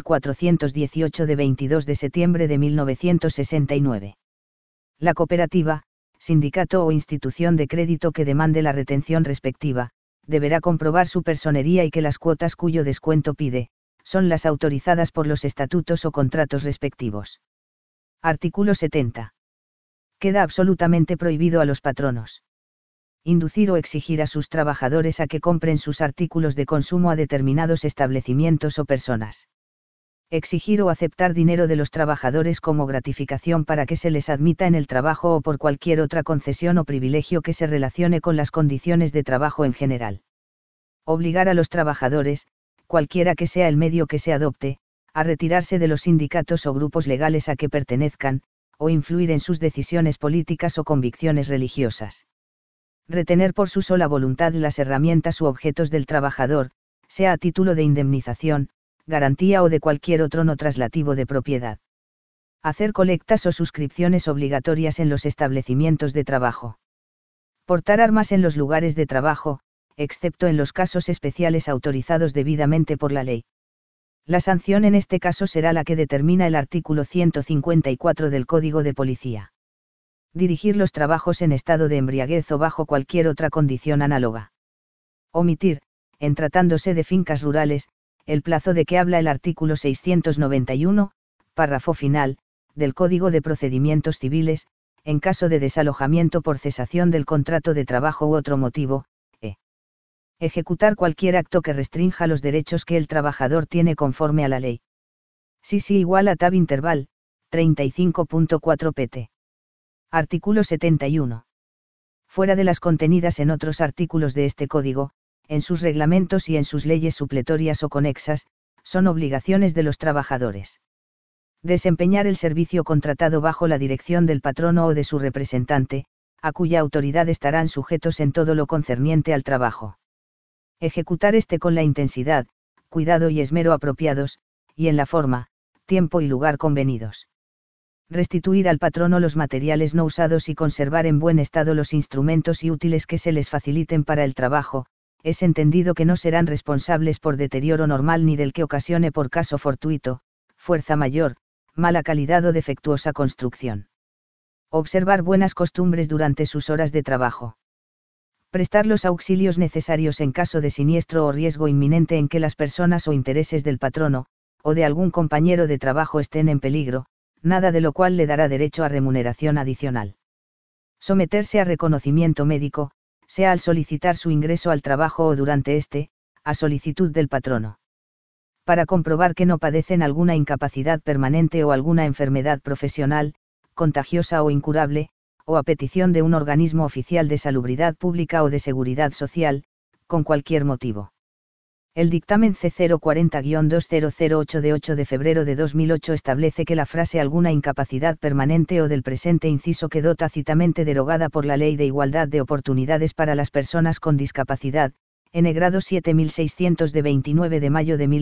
4418 de 22 de septiembre de 1969. La cooperativa, sindicato o institución de crédito que demande la retención respectiva, deberá comprobar su personería y que las cuotas cuyo descuento pide, son las autorizadas por los estatutos o contratos respectivos. Artículo 70. Queda absolutamente prohibido a los patronos inducir o exigir a sus trabajadores a que compren sus artículos de consumo a determinados establecimientos o personas. Exigir o aceptar dinero de los trabajadores como gratificación para que se les admita en el trabajo o por cualquier otra concesión o privilegio que se relacione con las condiciones de trabajo en general. Obligar a los trabajadores, cualquiera que sea el medio que se adopte, a retirarse de los sindicatos o grupos legales a que pertenezcan, o influir en sus decisiones políticas o convicciones religiosas. Retener por su sola voluntad las herramientas u objetos del trabajador, sea a título de indemnización, garantía o de cualquier otro no traslativo de propiedad. Hacer colectas o suscripciones obligatorias en los establecimientos de trabajo. Portar armas en los lugares de trabajo, excepto en los casos especiales autorizados debidamente por la ley. La sanción en este caso será la que determina el artículo 154 del Código de Policía. Dirigir los trabajos en estado de embriaguez o bajo cualquier otra condición análoga. Omitir, en tratándose de fincas rurales, el plazo de que habla el artículo 691, párrafo final, del Código de Procedimientos Civiles, en caso de desalojamiento por cesación del contrato de trabajo u otro motivo, ejecutar cualquier acto que restrinja los derechos que el trabajador tiene conforme a la ley. Sí igual a tab interval, 35.4 pt. Artículo 71. Fuera de las contenidas en otros artículos de este código, en sus reglamentos y en sus leyes supletorias o conexas, son obligaciones de los trabajadores. Desempeñar el servicio contratado bajo la dirección del patrono o de su representante, a cuya autoridad estarán sujetos en todo lo concerniente al trabajo. Ejecutar este con la intensidad, cuidado y esmero apropiados, y en la forma, tiempo y lugar convenidos. Restituir al patrono los materiales no usados y conservar en buen estado los instrumentos y útiles que se les faciliten para el trabajo, es entendido que no serán responsables por deterioro normal ni del que ocasione por caso fortuito, fuerza mayor, mala calidad o defectuosa construcción. Observar buenas costumbres durante sus horas de trabajo. Prestar los auxilios necesarios en caso de siniestro o riesgo inminente en que las personas o intereses del patrono, o de algún compañero de trabajo estén en peligro, nada de lo cual le dará derecho a remuneración adicional. Someterse a reconocimiento médico, sea al solicitar su ingreso al trabajo o durante este, a solicitud del patrono. Para comprobar que no padecen alguna incapacidad permanente o alguna enfermedad profesional, contagiosa o incurable, o a petición de un organismo oficial de salubridad pública o de seguridad social, con cualquier motivo. El dictamen C040-2008 de 8 de febrero de 2008 establece que la frase alguna incapacidad permanente o del presente inciso quedó tácitamente derogada por la Ley de Igualdad de Oportunidades para las Personas con Discapacidad, N-grado 7600 de 29 de mayo de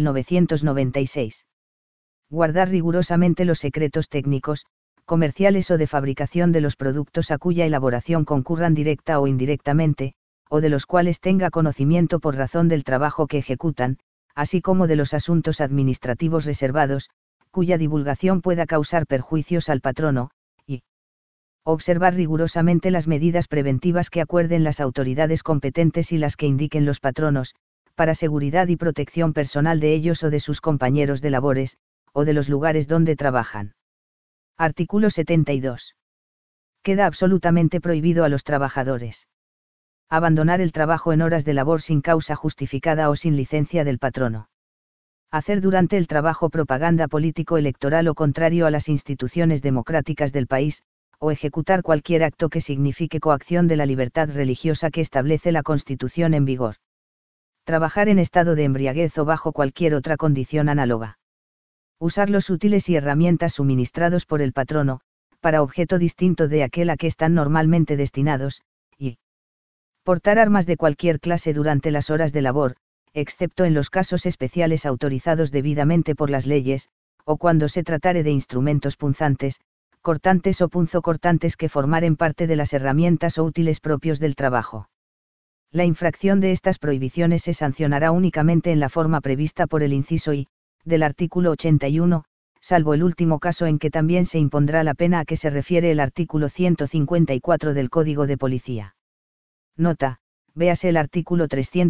1996. Guardar rigurosamente los secretos técnicos, comerciales o de fabricación de los productos a cuya elaboración concurran directa o indirectamente, o de los cuales tenga conocimiento por razón del trabajo que ejecutan, así como de los asuntos administrativos reservados, cuya divulgación pueda causar perjuicios al patrono, y observar rigurosamente las medidas preventivas que acuerden las autoridades competentes y las que indiquen los patronos, para seguridad y protección personal de ellos o de sus compañeros de labores, o de los lugares donde trabajan. Artículo 72. Queda absolutamente prohibido a los trabajadores abandonar el trabajo en horas de labor sin causa justificada o sin licencia del patrono. Hacer durante el trabajo propaganda político-electoral o contrario a las instituciones democráticas del país, o ejecutar cualquier acto que signifique coacción de la libertad religiosa que establece la Constitución en vigor. Trabajar en estado de embriaguez o bajo cualquier otra condición análoga. Usar los útiles y herramientas suministrados por el patrono, para objeto distinto de aquel a que están normalmente destinados, y portar armas de cualquier clase durante las horas de labor, excepto en los casos especiales autorizados debidamente por las leyes, o cuando se tratare de instrumentos punzantes, cortantes o punzocortantes que formaren parte de las herramientas o útiles propios del trabajo. La infracción de estas prohibiciones se sancionará únicamente en la forma prevista por el inciso I, del artículo 81, salvo el último caso en que también se impondrá la pena a que se refiere el artículo 154 del Código de Policía. Nota, véase el artículo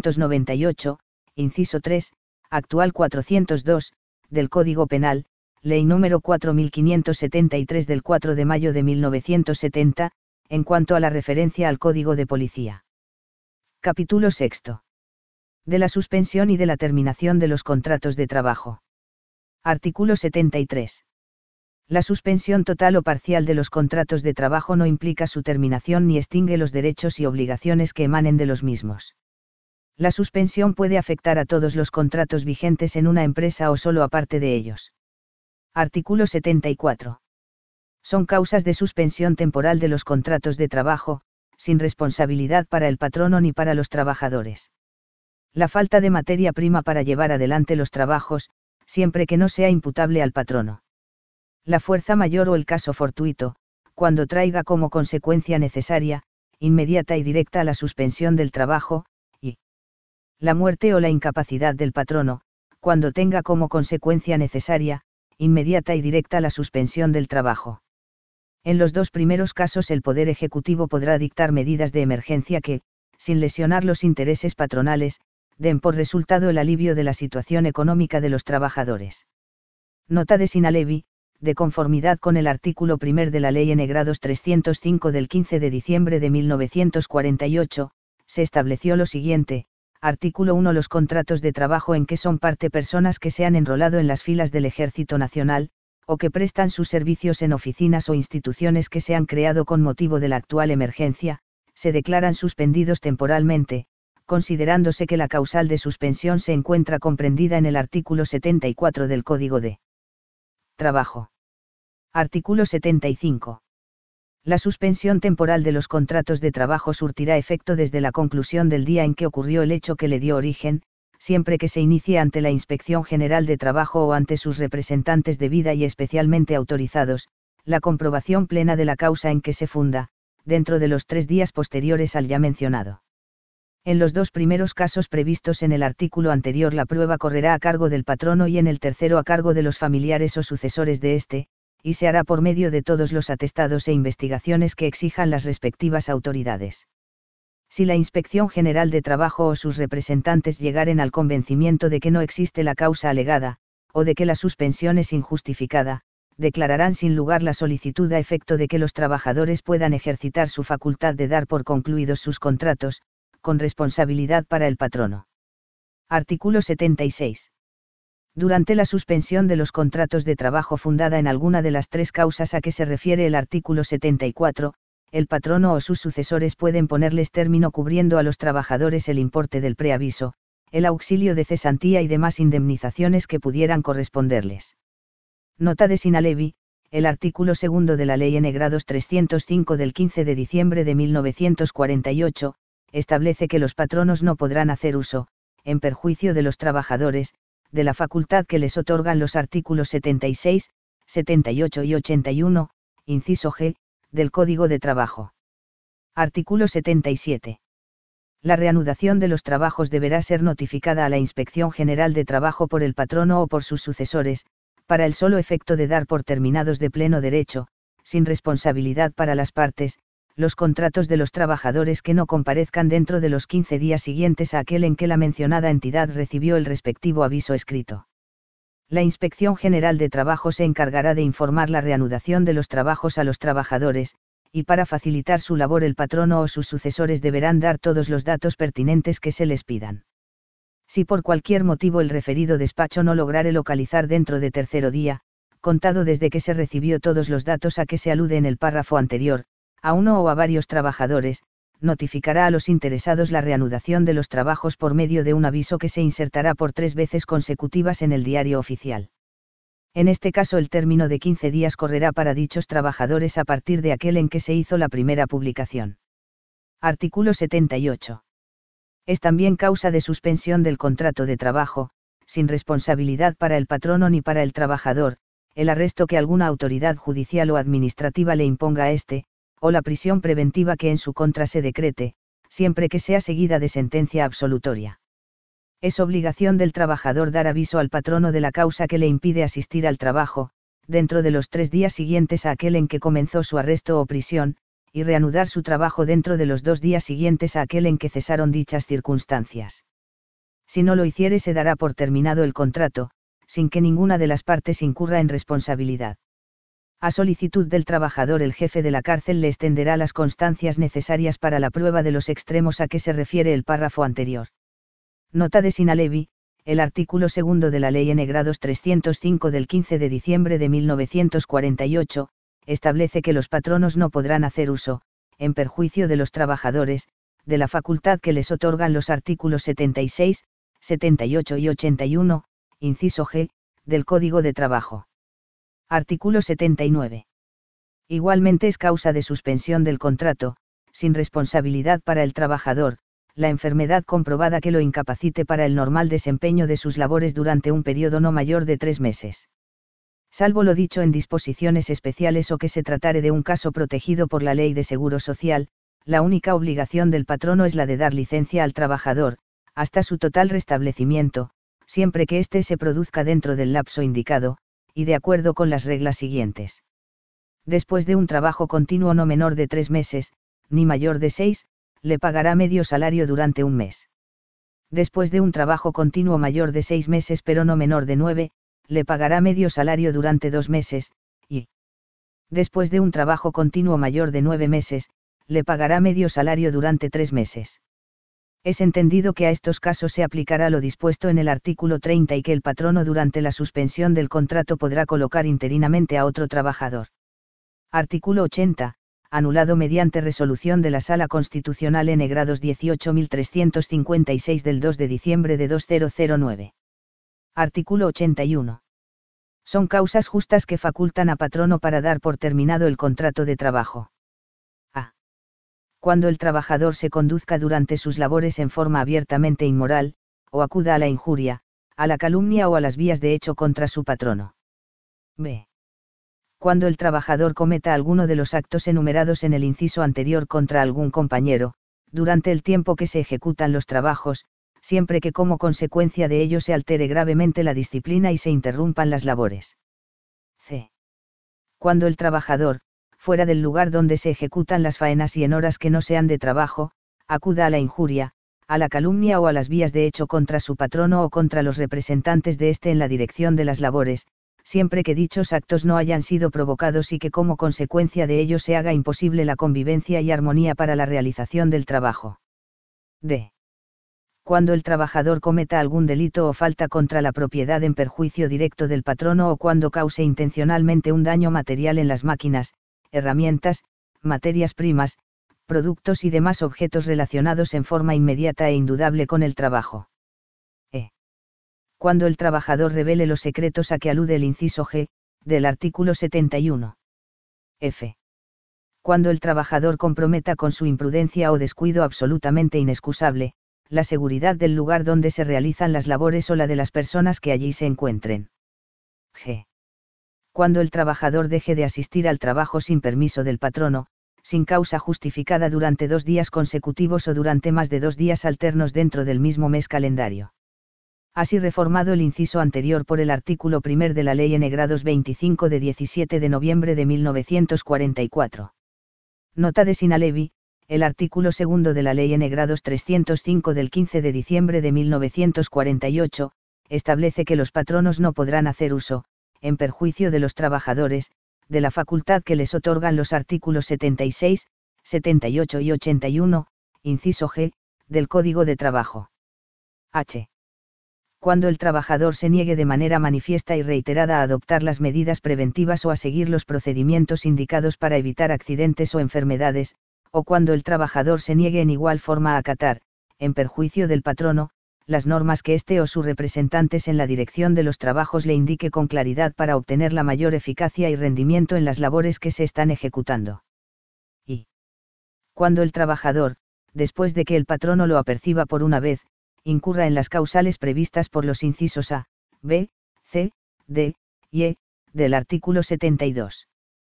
398, inciso 3, actual 402, del Código Penal, Ley número 4573 del 4 de mayo de 1970, en cuanto a la referencia al Código de Policía. Capítulo 6. De la suspensión y de la terminación de los contratos de trabajo. Artículo 73. La suspensión total o parcial de los contratos de trabajo no implica su terminación ni extingue los derechos y obligaciones que emanen de los mismos. La suspensión puede afectar a todos los contratos vigentes en una empresa o solo a parte de ellos. Artículo 74. Son causas de suspensión temporal de los contratos de trabajo, sin responsabilidad para el patrono ni para los trabajadores. La falta de materia prima para llevar adelante los trabajos, siempre que no sea imputable al patrono. La fuerza mayor o el caso fortuito, cuando traiga como consecuencia necesaria, inmediata y directa la suspensión del trabajo, y la muerte o la incapacidad del patrono, cuando tenga como consecuencia necesaria, inmediata y directa la suspensión del trabajo. En los dos primeros casos el Poder Ejecutivo podrá dictar medidas de emergencia que, sin lesionar los intereses patronales, den por resultado el alivio de la situación económica de los trabajadores. Nota de sine levi, de conformidad con el artículo 1 de la Ley N-grados 305 del 15 de diciembre de 1948, se estableció lo siguiente: artículo 1. Los contratos de trabajo en que son parte personas que se han enrolado en las filas del Ejército Nacional, o que prestan sus servicios en oficinas o instituciones que se han creado con motivo de la actual emergencia, se declaran suspendidos temporalmente, considerándose que la causal de suspensión se encuentra comprendida en el artículo 74 del Código de Trabajo. Artículo 75. La suspensión temporal de los contratos de trabajo surtirá efecto desde la conclusión del día en que ocurrió el hecho que le dio origen, siempre que se inicie ante la Inspección General de Trabajo o ante sus representantes debida y especialmente autorizados, la comprobación plena de la causa en que se funda, dentro de los 3 días posteriores al ya mencionado. En los dos primeros casos previstos en el artículo anterior la prueba correrá a cargo del patrono y en el tercero a cargo de los familiares o sucesores de éste, y se hará por medio de todos los atestados e investigaciones que exijan las respectivas autoridades. Si la Inspección General de Trabajo o sus representantes llegaren al convencimiento de que no existe la causa alegada, o de que la suspensión es injustificada, declararán sin lugar la solicitud a efecto de que los trabajadores puedan ejercitar su facultad de dar por concluidos sus contratos, con responsabilidad para el patrono. Artículo 76. Durante la suspensión de los contratos de trabajo fundada en alguna de las 3 causas a que se refiere el artículo 74, el patrono o sus sucesores pueden ponerles término cubriendo a los trabajadores el importe del preaviso, el auxilio de cesantía y demás indemnizaciones que pudieran corresponderles. Nota de Sinalevi, el artículo segundo de la Ley N. 305 del 15 de diciembre de 1948, establece que los patronos no podrán hacer uso, en perjuicio de los trabajadores, de la facultad que les otorgan los artículos 76, 78 y 81, inciso G, del Código de Trabajo. Artículo 77. La reanudación de los trabajos deberá ser notificada a la Inspección General de Trabajo por el patrono o por sus sucesores, para el solo efecto de dar por terminados de pleno derecho, sin responsabilidad para las partes, los contratos de los trabajadores que no comparezcan dentro de los 15 días siguientes a aquel en que la mencionada entidad recibió el respectivo aviso escrito. La Inspección General de Trabajo se encargará de informar la reanudación de los trabajos a los trabajadores, y para facilitar su labor el patrono o sus sucesores deberán dar todos los datos pertinentes que se les pidan. Si por cualquier motivo el referido despacho no lograre localizar dentro de tercero día, contado desde que se recibió todos los datos a que se alude en el párrafo anterior, a uno o a varios trabajadores, notificará a los interesados la reanudación de los trabajos por medio de un aviso que se insertará por 3 veces consecutivas en el Diario Oficial. En este caso el término de 15 días correrá para dichos trabajadores a partir de aquel en que se hizo la primera publicación. Artículo 78. Es también causa de suspensión del contrato de trabajo, sin responsabilidad para el patrono ni para el trabajador, el arresto que alguna autoridad judicial o administrativa le imponga a éste, o la prisión preventiva que en su contra se decrete, siempre que sea seguida de sentencia absolutoria. Es obligación del trabajador dar aviso al patrono de la causa que le impide asistir al trabajo, dentro de los 3 días siguientes a aquel en que comenzó su arresto o prisión, y reanudar su trabajo dentro de los 2 días siguientes a aquel en que cesaron dichas circunstancias. Si no lo hiciere se dará por terminado el contrato, sin que ninguna de las partes incurra en responsabilidad. A solicitud del trabajador el jefe de la cárcel le extenderá las constancias necesarias para la prueba de los extremos a que se refiere el párrafo anterior. Nota de Sinalevi, el artículo segundo de la Ley N. 305 del 15 de diciembre de 1948, establece que los patronos no podrán hacer uso, en perjuicio de los trabajadores, de la facultad que les otorgan los artículos 76, 78 y 81, inciso G, del Código de Trabajo. Artículo 79. Igualmente es causa de suspensión del contrato, sin responsabilidad para el trabajador, la enfermedad comprobada que lo incapacite para el normal desempeño de sus labores durante un periodo no mayor de 3 meses. Salvo lo dicho en disposiciones especiales o que se tratare de un caso protegido por la Ley de Seguro Social, la única obligación del patrono es la de dar licencia al trabajador, hasta su total restablecimiento, siempre que éste se produzca dentro del lapso indicado, y de acuerdo con las reglas siguientes. Después de un trabajo continuo no menor de 3 meses, ni mayor de 6, le pagará medio salario durante un mes. Después de un trabajo continuo mayor de 6 meses pero no menor de 9, le pagará medio salario durante 2 meses, y después de un trabajo continuo mayor de 9 meses, le pagará medio salario durante 3 meses. Es entendido que a estos casos se aplicará lo dispuesto en el artículo 30 y que el patrono durante la suspensión del contrato podrá colocar interinamente a otro trabajador. Artículo 80. Anulado mediante resolución de la Sala Constitucional N. 18.356 del 2 de diciembre de 2009. Artículo 81. Son causas justas que facultan a patrono para dar por terminado el contrato de trabajo. A. Cuando el trabajador se conduzca durante sus labores en forma abiertamente inmoral, o acuda a la injuria, a la calumnia o a las vías de hecho contra su patrono. B. Cuando el trabajador cometa alguno de los actos enumerados en el inciso anterior contra algún compañero, durante el tiempo que se ejecutan los trabajos, siempre que como consecuencia de ello se altere gravemente la disciplina y se interrumpan las labores. C. Cuando el trabajador, fuera del lugar donde se ejecutan las faenas y en horas que no sean de trabajo, acuda a la injuria, a la calumnia o a las vías de hecho contra su patrono o contra los representantes de éste en la dirección de las labores, siempre que dichos actos no hayan sido provocados y que como consecuencia de ello se haga imposible la convivencia y armonía para la realización del trabajo. D. Cuando el trabajador cometa algún delito o falta contra la propiedad en perjuicio directo del patrono o cuando cause intencionalmente un daño material en las máquinas, herramientas, materias primas, productos y demás objetos relacionados en forma inmediata e indudable con el trabajo. Cuando el trabajador revele los secretos a que alude el inciso G, del artículo 71. F. Cuando el trabajador comprometa con su imprudencia o descuido absolutamente inexcusable, la seguridad del lugar donde se realizan las labores o la de las personas que allí se encuentren. G. Cuando el trabajador deje de asistir al trabajo sin permiso del patrono, sin causa justificada durante 2 días consecutivos o durante más de 2 días alternos dentro del mismo mes calendario. Así reformado el inciso anterior por el artículo 1 de la Ley N-Grados 25 de 17 de noviembre de 1944. Nota de Sinalevi, el artículo 2 de la Ley N-Grados 305 del 15 de diciembre de 1948, establece que los patronos no podrán hacer uso, en perjuicio de los trabajadores, de la facultad que les otorgan los artículos 76, 78 y 81, inciso G, del Código de Trabajo. H. Cuando el trabajador se niegue de manera manifiesta y reiterada a adoptar las medidas preventivas o a seguir los procedimientos indicados para evitar accidentes o enfermedades, o cuando el trabajador se niegue en igual forma a acatar, en perjuicio del patrono, las normas que éste o sus representantes en la dirección de los trabajos le indique con claridad para obtener la mayor eficacia y rendimiento en las labores que se están ejecutando. Y cuando el trabajador, después de que el patrono lo aperciba por una vez, incurra en las causales previstas por los incisos A, B, C, D, y E, del artículo 72.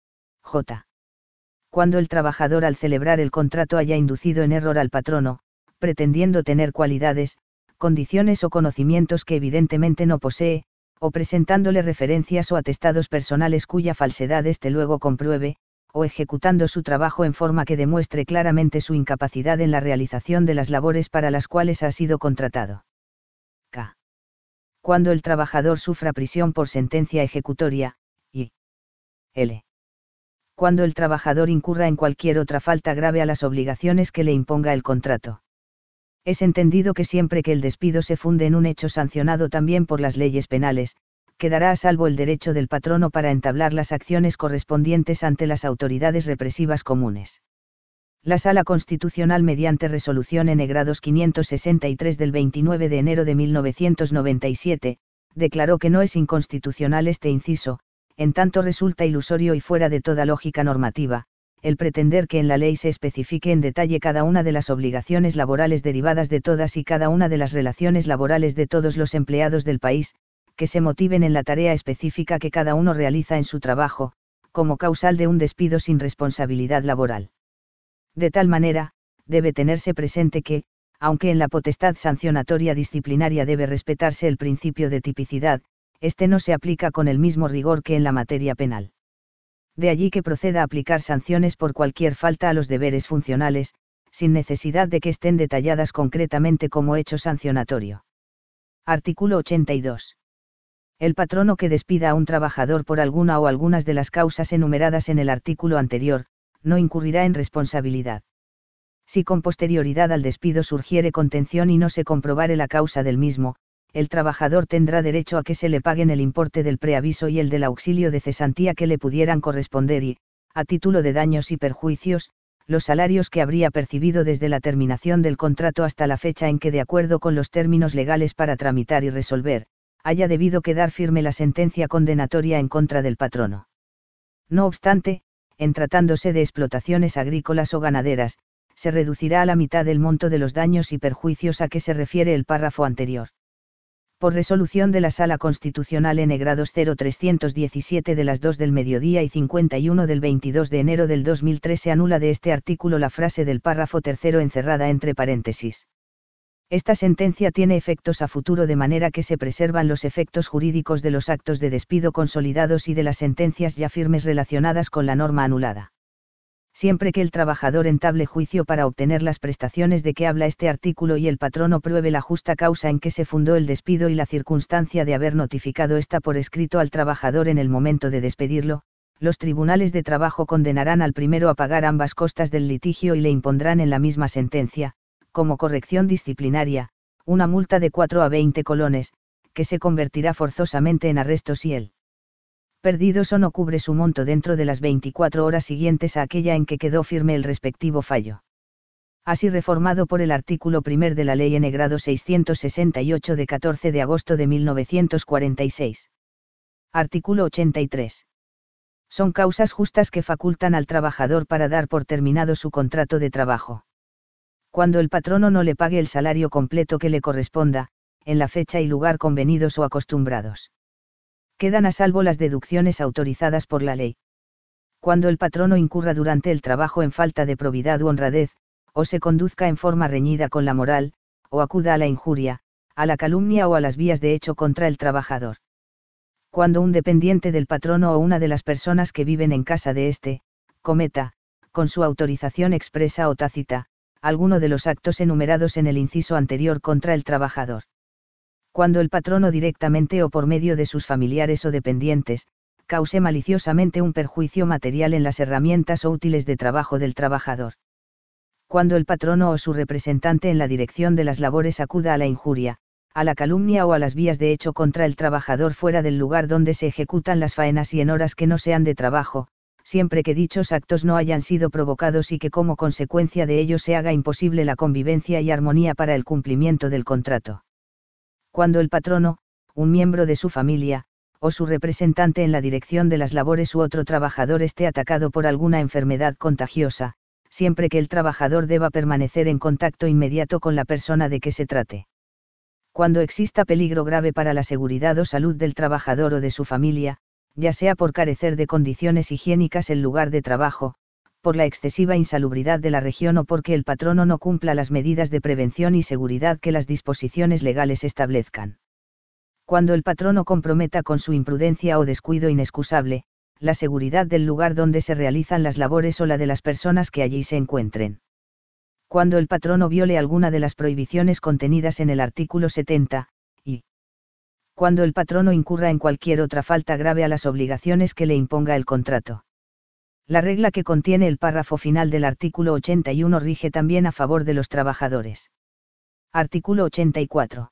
J. Cuando el trabajador al celebrar el contrato haya inducido en error al patrono, pretendiendo tener cualidades, condiciones o conocimientos que evidentemente no posee, o presentándole referencias o atestados personales cuya falsedad éste luego compruebe, o ejecutando su trabajo en forma que demuestre claramente su incapacidad en la realización de las labores para las cuales ha sido contratado. K. Cuando el trabajador sufra prisión por sentencia ejecutoria, y L. Cuando el trabajador incurra en cualquier otra falta grave a las obligaciones que le imponga el contrato. Es entendido que siempre que el despido se funde en un hecho sancionado también por las leyes penales, quedará a salvo el derecho del patrono para entablar las acciones correspondientes ante las autoridades represivas comunes. La Sala Constitucional, mediante resolución N-Grados 563 del 29 de enero de 1997, declaró que no es inconstitucional este inciso, en tanto resulta ilusorio y fuera de toda lógica normativa, el pretender que en la ley se especifique en detalle cada una de las obligaciones laborales derivadas de todas y cada una de las relaciones laborales de todos los empleados del país, que se motiven en la tarea específica que cada uno realiza en su trabajo, como causal de un despido sin responsabilidad laboral. De tal manera, debe tenerse presente que, aunque en la potestad sancionatoria disciplinaria debe respetarse el principio de tipicidad, este no se aplica con el mismo rigor que en la materia penal. De allí que proceda a aplicar sanciones por cualquier falta a los deberes funcionales, sin necesidad de que estén detalladas concretamente como hecho sancionatorio. Artículo 82. El patrono que despida a un trabajador por alguna o algunas de las causas enumeradas en el artículo anterior, no incurrirá en responsabilidad. Si con posterioridad al despido surgiere contención y no se comprobare la causa del mismo, el trabajador tendrá derecho a que se le paguen el importe del preaviso y el del auxilio de cesantía que le pudieran corresponder y, a título de daños y perjuicios, los salarios que habría percibido desde la terminación del contrato hasta la fecha en que, de acuerdo con los términos legales para tramitar y resolver, haya debido quedar firme la sentencia condenatoria en contra del patrono. No obstante, en tratándose de explotaciones agrícolas o ganaderas, se reducirá a la mitad el monto de los daños y perjuicios a que se refiere el párrafo anterior. Por resolución de la Sala Constitucional N-Grados 0317 de las 2 del mediodía y 51 del 22 de enero del 2003 se anula de este artículo la frase del párrafo tercero encerrada entre paréntesis. Esta sentencia tiene efectos a futuro de manera que se preservan los efectos jurídicos de los actos de despido consolidados y de las sentencias ya firmes relacionadas con la norma anulada. Siempre que el trabajador entable juicio para obtener las prestaciones de que habla este artículo y el patrono pruebe la justa causa en que se fundó el despido y la circunstancia de haber notificado esta por escrito al trabajador en el momento de despedirlo, los tribunales de trabajo condenarán al primero a pagar ambas costas del litigio y le impondrán en la misma sentencia, como corrección disciplinaria, una multa de 4 a 20 colones, que se convertirá forzosamente en arresto si él perdidos o no cubre su monto dentro de las 24 horas siguientes a aquella en que quedó firme el respectivo fallo. Así reformado por el artículo 1 de la Ley N. grado 668 de 14 de agosto de 1946. Artículo 83. Son causas justas que facultan al trabajador para dar por terminado su contrato de trabajo. Cuando el patrono no le pague el salario completo que le corresponda, en la fecha y lugar convenidos o acostumbrados. Quedan a salvo las deducciones autorizadas por la ley. Cuando el patrono incurra durante el trabajo en falta de probidad u honradez, o se conduzca en forma reñida con la moral, o acuda a la injuria, a la calumnia o a las vías de hecho contra el trabajador. Cuando un dependiente del patrono o una de las personas que viven en casa de éste, cometa, con su autorización expresa o tácita, alguno de los actos enumerados en el inciso anterior contra el trabajador. Cuando el patrono directamente o por medio de sus familiares o dependientes, cause maliciosamente un perjuicio material en las herramientas o útiles de trabajo del trabajador. Cuando el patrono o su representante en la dirección de las labores acuda a la injuria, a la calumnia o a las vías de hecho contra el trabajador fuera del lugar donde se ejecutan las faenas y en horas que no sean de trabajo, siempre que dichos actos no hayan sido provocados y que como consecuencia de ello se haga imposible la convivencia y armonía para el cumplimiento del contrato. Cuando el patrono, un miembro de su familia, o su representante en la dirección de las labores u otro trabajador esté atacado por alguna enfermedad contagiosa, siempre que el trabajador deba permanecer en contacto inmediato con la persona de que se trate. Cuando exista peligro grave para la seguridad o salud del trabajador o de su familia, ya sea por carecer de condiciones higiénicas el lugar de trabajo, por la excesiva insalubridad de la región o porque el patrono no cumpla las medidas de prevención y seguridad que las disposiciones legales establezcan. Cuando el patrono comprometa con su imprudencia o descuido inexcusable, la seguridad del lugar donde se realizan las labores o la de las personas que allí se encuentren. Cuando el patrono viole alguna de las prohibiciones contenidas en el artículo 70, y cuando el patrono incurra en cualquier otra falta grave a las obligaciones que le imponga el contrato. La regla que contiene el párrafo final del artículo 81 rige también a favor de los trabajadores. Artículo 84.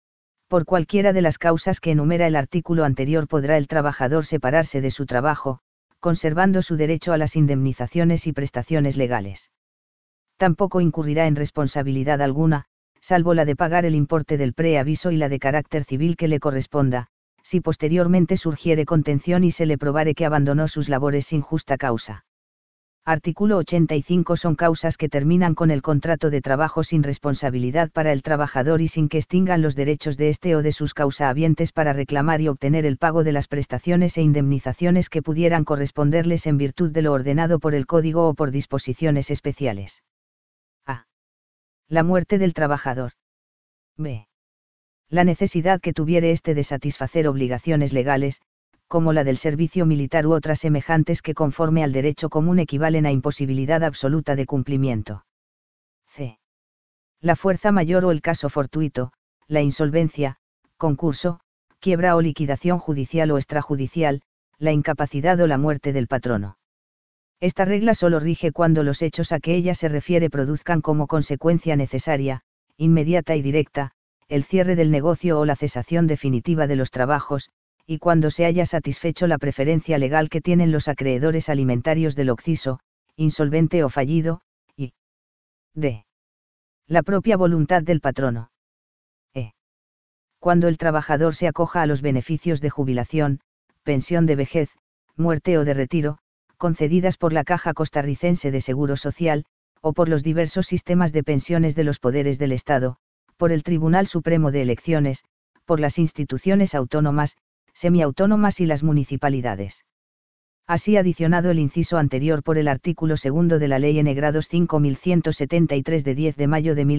Por cualquiera de las causas que enumera el artículo anterior podrá el trabajador separarse de su trabajo, conservando su derecho a las indemnizaciones y prestaciones legales. Tampoco incurrirá en responsabilidad alguna, salvo la de pagar el importe del preaviso y la de carácter civil que le corresponda, si posteriormente surgiere contención y se le probare que abandonó sus labores sin justa causa. Artículo 85. Son causas que terminan con el contrato de trabajo sin responsabilidad para el trabajador y sin que extingan los derechos de éste o de sus causahabientes para reclamar y obtener el pago de las prestaciones e indemnizaciones que pudieran corresponderles en virtud de lo ordenado por el Código o por disposiciones especiales. A. La muerte del trabajador. B. La necesidad que tuviere éste de satisfacer obligaciones legales, como la del servicio militar u otras semejantes que conforme al derecho común equivalen a imposibilidad absoluta de cumplimiento. C. La fuerza mayor o el caso fortuito, la insolvencia, concurso, quiebra o liquidación judicial o extrajudicial, la incapacidad o la muerte del patrono. Esta regla solo rige cuando los hechos a que ella se refiere produzcan como consecuencia necesaria, inmediata y directa, el cierre del negocio o la cesación definitiva de los trabajos, y cuando se haya satisfecho la preferencia legal que tienen los acreedores alimentarios del occiso, insolvente o fallido, y d. La propia voluntad del patrono. E. Cuando el trabajador se acoja a los beneficios de jubilación, pensión de vejez, muerte o de retiro, concedidas por la Caja Costarricense de Seguro Social, o por los diversos sistemas de pensiones de los poderes del Estado, por el Tribunal Supremo de Elecciones, por las instituciones autónomas, semiautónomas y las municipalidades. Así adicionado el inciso anterior por el artículo 2 de la Ley N. grados 5173 de 10 de mayo de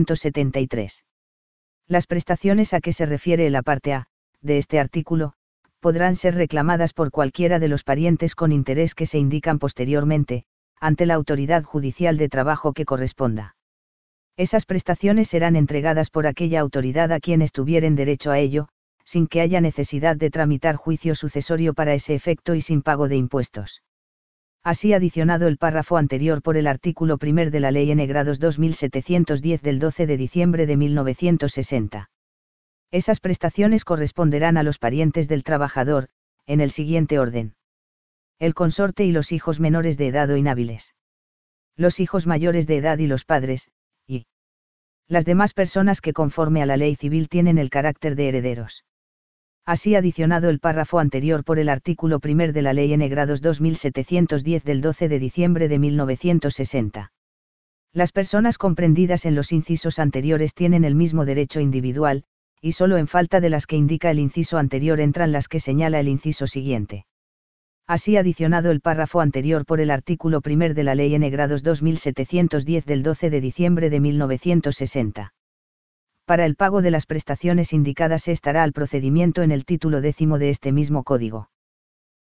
1973. Las prestaciones a que se refiere la parte A, de este artículo, podrán ser reclamadas por cualquiera de los parientes con interés que se indican posteriormente, ante la autoridad judicial de trabajo que corresponda. Esas prestaciones serán entregadas por aquella autoridad a quienes tuvieren derecho a ello, sin que haya necesidad de tramitar juicio sucesorio para ese efecto y sin pago de impuestos. Así adicionado el párrafo anterior por el artículo 1 de la Ley N. grados 2710 del 12 de diciembre de 1960. Esas prestaciones corresponderán a los parientes del trabajador, en el siguiente orden: el consorte y los hijos menores de edad o inhábiles. los hijos mayores de edad y los padres, y las demás personas que conforme a la ley civil tienen el carácter de herederos. Así adicionado el párrafo anterior por el artículo 1 de la Ley N-Grados 2710 del 12 de diciembre de 1960. Las personas comprendidas en los incisos anteriores tienen el mismo derecho individual, y solo en falta de las que indica el inciso anterior entran las que señala el inciso siguiente. Así adicionado el párrafo anterior por el artículo 1 de la Ley N-Grados 2710 del 12 de diciembre de 1960. Para el pago de las prestaciones indicadas se estará al procedimiento en el título 10 de este mismo Código.